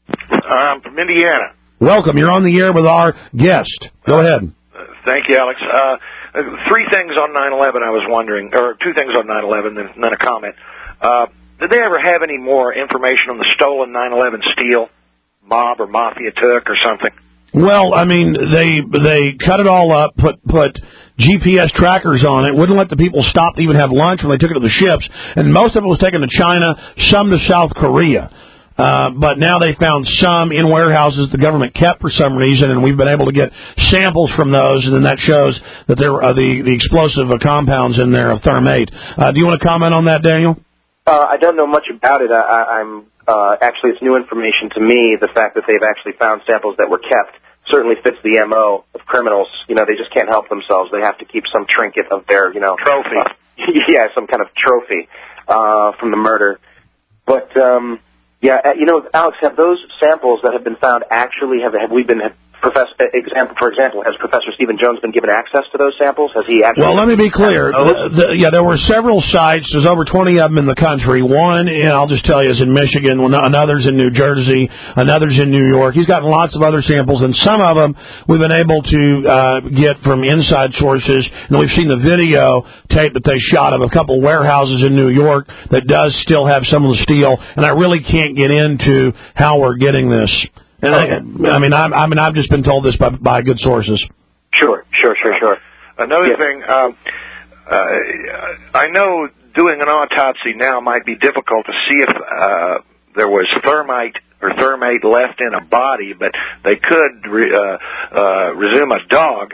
I'm from Indiana. Welcome. You're on the air with our guest. Go ahead. Uh, thank you, Alex. Uh, three things on nine eleven I was wondering, or two things on nine eleven, then, then a comment. Uh, did they ever have any more information on the stolen nine eleven steel mob or mafia took or something? Well, I mean, they they cut it all up, put put G P S trackers on it, wouldn't let the people stop to even have lunch when they took it to the ships, and most of it was taken to China, some to South Korea. Uh, but now they found some in warehouses the government kept for some reason, and we've been able to get samples from those, and then that shows that there are the, the explosive compounds in there of thermate. Uh, do you want to comment on that, Daniel? Uh, I don't know much about it. I, I, I'm uh, actually, it's new information to me. The fact that they've actually found samples that were kept certainly fits the M O of criminals. You know, they just can't help themselves. They have to keep some trinket of their, you know, trophy. Uh, yeah, some kind of trophy uh, from the murder. But um, yeah, you know, Alex, have those samples that have been found actually have have we been have Professor, example, for example, has Professor Stephen Jones been given access to those samples? Has he actually? Well, let me be clear. The, the, yeah, there were several sites. There's over twenty of them in the country. One, and I'll just tell you, is in Michigan. Another's in New Jersey. Another's in New York. He's gotten lots of other samples, and some of them we've been able to uh, get from inside sources. And we've seen the video tape that they shot of a couple warehouses in New York that does still have some of the steel. And I really can't get into how we're getting this. And I, I mean, I, I mean, I've just been told this by, by good sources. Sure, sure, sure, sure. Another yeah. thing, um, uh, I know doing an autopsy now might be difficult to see if uh, there was thermite or thermate left in a body, but they could re, uh, uh, resume a dog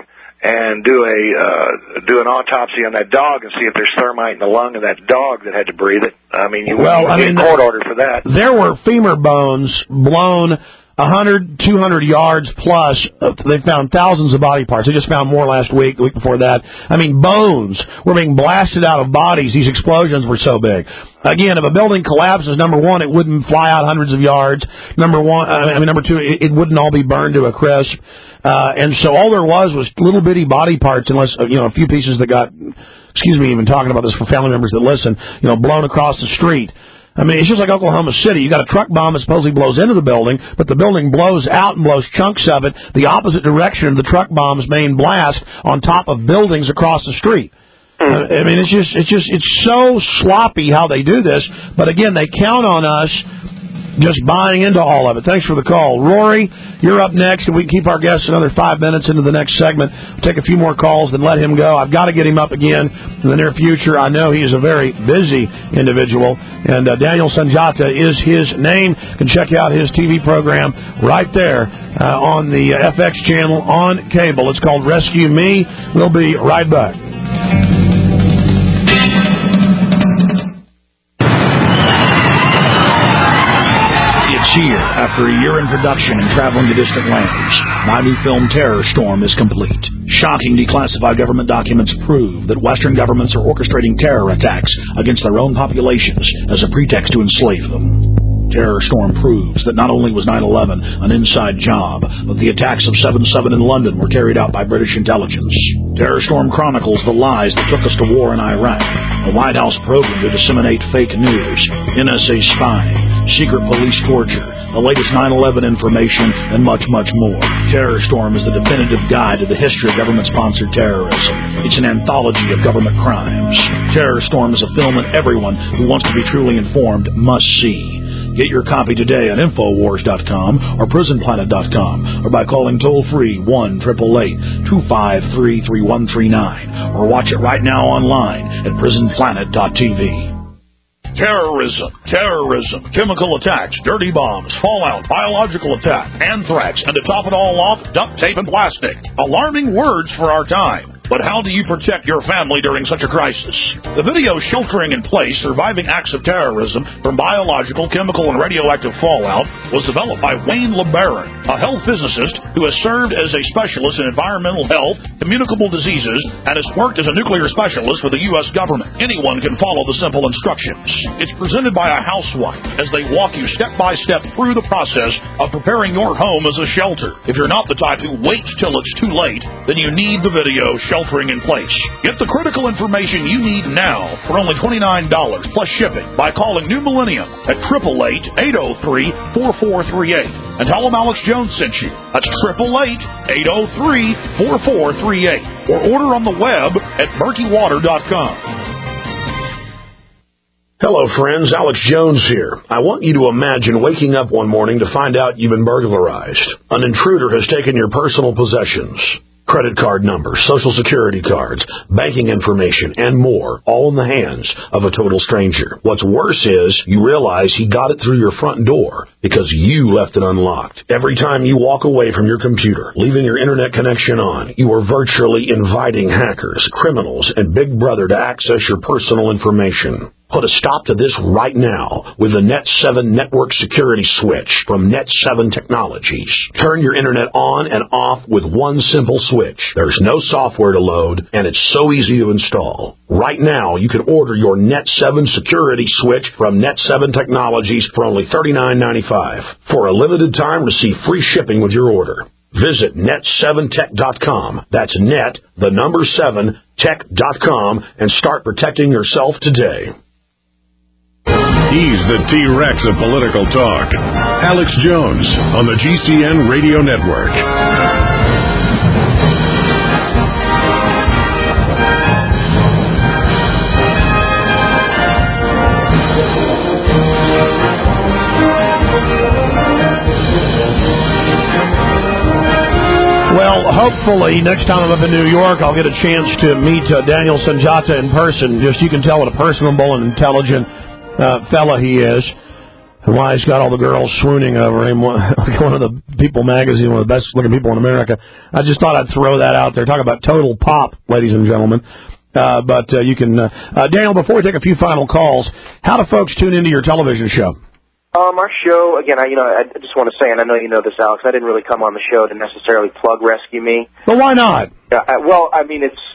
and do a uh, do an autopsy on that dog and see if there's thermite in the lung of that dog that had to breathe it. I mean, you well, wouldn't I mean, get a court order for that. There were femur bones blown one hundred, two hundred yards plus. They found thousands of body parts. They just found more last week, the week before that. I mean, bones were being blasted out of bodies. These explosions were so big. Again, if a building collapses, number one, it wouldn't fly out hundreds of yards. Number one, I mean, number two, it, it wouldn't all be burned to a crisp. Uh, and so all there was was little bitty body parts, unless, you know, a few pieces that got, excuse me, even talking about this for family members that listen, you know, blown across the street. I mean, it's just like Oklahoma City. You got a truck bomb that supposedly blows into the building, but the building blows out and blows chunks of it the opposite direction of the truck bomb's main blast on top of buildings across the street. Uh, I mean, it's just, it's just, it's so sloppy how they do this. But again, they count on us just buying into all of it. Thanks for the call. Rory, you're up next, and we can keep our guests another five minutes into the next segment. We'll take a few more calls and let him go. I've got to get him up again in the near future. I know he's a very busy individual, and uh, Daniel Sunjata is his name. You can check out his T V program right there uh, on the F X channel on cable. It's called Rescue Me. We'll be right back. Here, after a year in production and traveling to distant lands, my new film Terror Storm is complete. Shocking declassified government documents prove that Western governments are orchestrating terror attacks against their own populations as a pretext to enslave them. Terror Storm proves that not only was nine eleven an inside job, but the attacks of seven seven in London were carried out by British intelligence. Terror Storm chronicles the lies that took us to war in Iraq, a White House program to disseminate fake news, N S A spying, secret police torture, the latest nine eleven information, and much, much more. Terror Storm is the definitive guide to the history of government-sponsored terrorism. It's an anthology of government crimes. Terror Storm is a film that everyone who wants to be truly informed must see. Get your copy today at Infowars dot com or Prison Planet dot com or by calling toll-free one eight eight eight, two five three, three one three nine or watch it right now online at Prison Planet dot T V. Terrorism, terrorism, chemical attacks, dirty bombs, fallout, biological attack, anthrax, and to top it all off, duct tape and plastic. Alarming words for our time. But how do you protect your family during such a crisis? The video Sheltering in Place, Surviving Acts of Terrorism from Biological, Chemical, and Radioactive Fallout was developed by Wayne LeBaron, a health physicist who has served as a specialist in environmental health, communicable diseases, and has worked as a nuclear specialist for the U S government. Anyone can follow the simple instructions. It's presented by a housewife as they walk you step by step through the process of preparing your home as a shelter. If you're not the type who waits till it's too late, then you need the video Sheltering in Place. Get the critical information you need now for only twenty-nine dollars plus shipping by calling New Millennium at eight eight eight, eight oh three, four four three eight and tell them Alex Jones sent you. That's eight eight eight, eight oh three, four four three eight or order on the web at murky water dot com. Hello, friends. Alex Jones here. I want you to imagine waking up one morning to find out you've been burglarized. An intruder has taken your personal possessions. Credit card numbers, social security cards, banking information, and more, all in the hands of a total stranger. What's worse is you realize he got it through your front door because you left it unlocked. Every time you walk away from your computer, leaving your internet connection on, you are virtually inviting hackers, criminals, and Big Brother to access your personal information. Put a stop to this right now with the Net seven Network Security Switch from Net seven Technologies. Turn your internet on and off with one simple switch. There's no software to load, and it's so easy to install. Right now, you can order your Net seven Security Switch from Net seven Technologies for only thirty-nine ninety-five. For a limited time, receive free shipping with your order. Visit net seven tech dot com. That's net, the number seven, tech dot com, and start protecting yourself today. He's the T-Rex of political talk. Alex Jones on the G C N Radio Network. Well, hopefully next time I'm up in New York, I'll get a chance to meet uh, Daniel Sunjata in person. Just you can tell what a personable and intelligent Uh, fella he is. and why he's got all the girls swooning over him. Like one of the People magazine, one of the best looking people in America. I just thought I'd throw that out there. Talk about total pop, ladies and gentlemen. Uh, but uh, you can, uh, uh, Daniel, before we take a few final calls, how do folks tune into your television show? Um, our show, again, I, you know, I just want to say, and I know you know this, Alex, I didn't really come on the show to necessarily plug Rescue Me. Well, why not? Uh, I, well, I mean, it's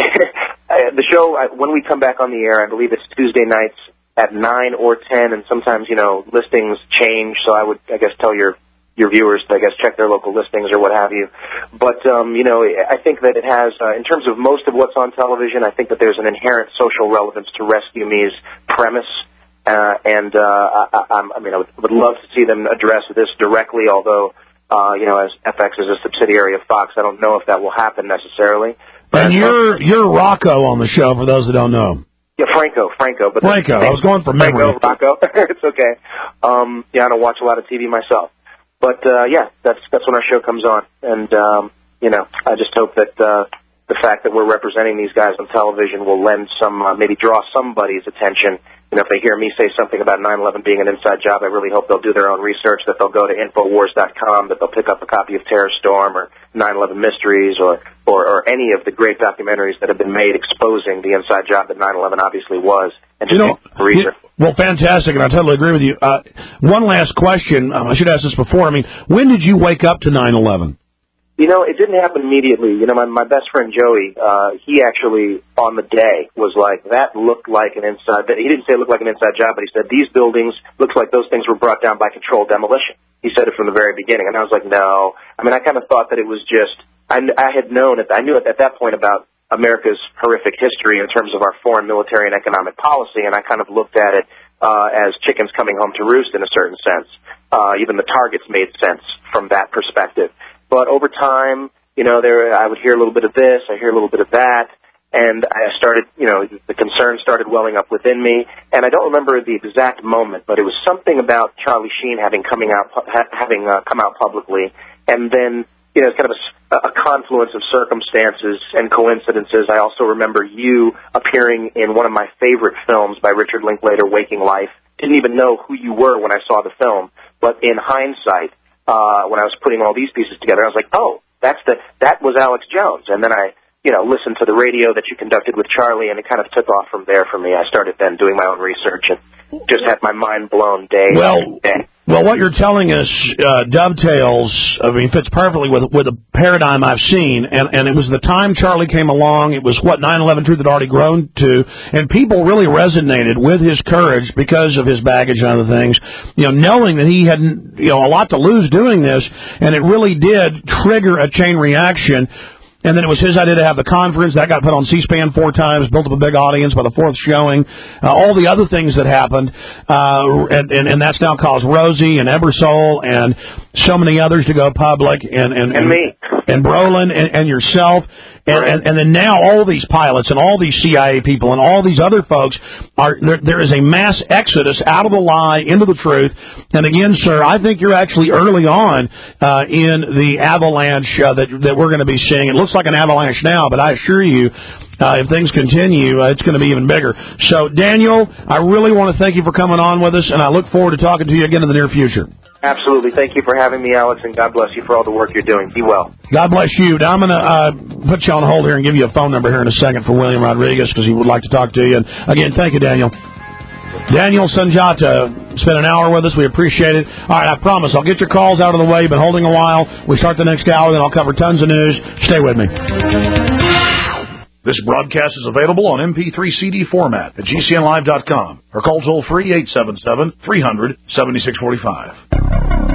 the show, I, when we come back on the air, I believe it's Tuesday nights at nine or ten, and sometimes, you know, listings change, so I would, I guess, tell your your viewers to, I guess, check their local listings or what have you. But, um, you know, I think that it has, uh, in terms of most of what's on television, I think that there's an inherent social relevance to Rescue Me's premise. Uh, and, uh, I, I, I mean, I would, would love to see them address this directly, although, uh, you know, as F X is a subsidiary of Fox, I don't know if that will happen necessarily. And you're, you're Rocco on the show, for those that don't know. Yeah, Franco, Franco. But Franco, I was going for memory. Franco, Rocco. It's okay. Um, yeah, I don't watch a lot of T V myself. But, uh, yeah, that's, that's when our show comes on. And, um, you know, I just hope that, uh, the fact that we're representing these guys on television will lend some, uh, maybe draw somebody's attention. You know, if they hear me say something about nine eleven being an inside job, I really hope they'll do their own research, that they'll go to Infowars dot com, that they'll pick up a copy of Terror Storm or nine eleven Mysteries or, or, or any of the great documentaries that have been made exposing the inside job that nine eleven obviously was. And just you know, research. Well, fantastic, and I totally agree with you. Uh, one last question. Um, I should ask this before. I mean, when did you wake up to nine eleven? You know, it didn't happen immediately. You know, my, my best friend Joey, uh, he actually, on the day, was like, that looked like an inside, he didn't say it looked like an inside job, but he said, these buildings, looks like those things were brought down by controlled demolition. He said it from the very beginning, and I was like, no. I mean, I kind of thought that it was just, I, I had known, I knew at that point about America's horrific history in terms of our foreign military and economic policy, and I kind of looked at it uh, as chickens coming home to roost in a certain sense. Uh, even the targets made sense from that perspective. But over time, you know, there I would hear a little bit of this, I hear a little bit of that, and I started, you know, the concern started welling up within me. And I don't remember the exact moment, but it was something about Charlie Sheen having coming out, having uh, come out publicly, and then, you know, it's kind of a, a confluence of circumstances and coincidences. I also remember you appearing in one of my favorite films by Richard Linklater, Waking Life. Didn't even know who you were when I saw the film, but in hindsight, Uh, when I was putting all these pieces together, I was like, oh, that's the, that was Alex Jones. And then I, you know, listened to the radio that you conducted with Charlie, and it kind of took off from there for me. I started then doing my own research and just had my mind blown day well, after day. Well, what you're telling us uh, dovetails, I mean, fits perfectly with with a paradigm I've seen, and, and it was the time Charlie came along, it was what nine eleven Truth had already grown to, and people really resonated with his courage because of his baggage and other things, you know, knowing that he had, you know, a lot to lose doing this, and it really did trigger a chain reaction. And then it was his idea to have the conference. That got put on C-SPAN four times, built up a big audience by the fourth showing. Uh, all the other things that happened, uh, and, and, and that's now caused Rosie and Ebersole and so many others to go public. And, and, and, and me. And Brolin and, and yourself. And, and, and then now all these pilots and all these C I A people and all these other folks, are there, there is a mass exodus out of the lie into the truth. And again, sir, I think you're actually early on uh, in the avalanche uh, that, that we're going to be seeing. It looks like an avalanche now, but I assure you, uh, if things continue, uh, it's going to be even bigger. So, Daniel, I really want to thank you for coming on with us, and I look forward to talking to you again in the near future. Absolutely. Thank you for having me, Alex, and God bless you for all the work you're doing. Be well. God bless you. Now, I'm going to uh, put you on hold here and give you a phone number here in a second for William Rodriguez because he would like to talk to you. And, again, thank you, Daniel. Daniel Sunjata spent an hour with us. We appreciate it. All right, I promise I'll get your calls out of the way. You've been holding a while. We start the next hour, then I'll cover tons of news. Stay with me. This broadcast is available on M P three C D format at G C N live dot com or call toll-free eight seven seven, three hundred, seventy-six forty-five.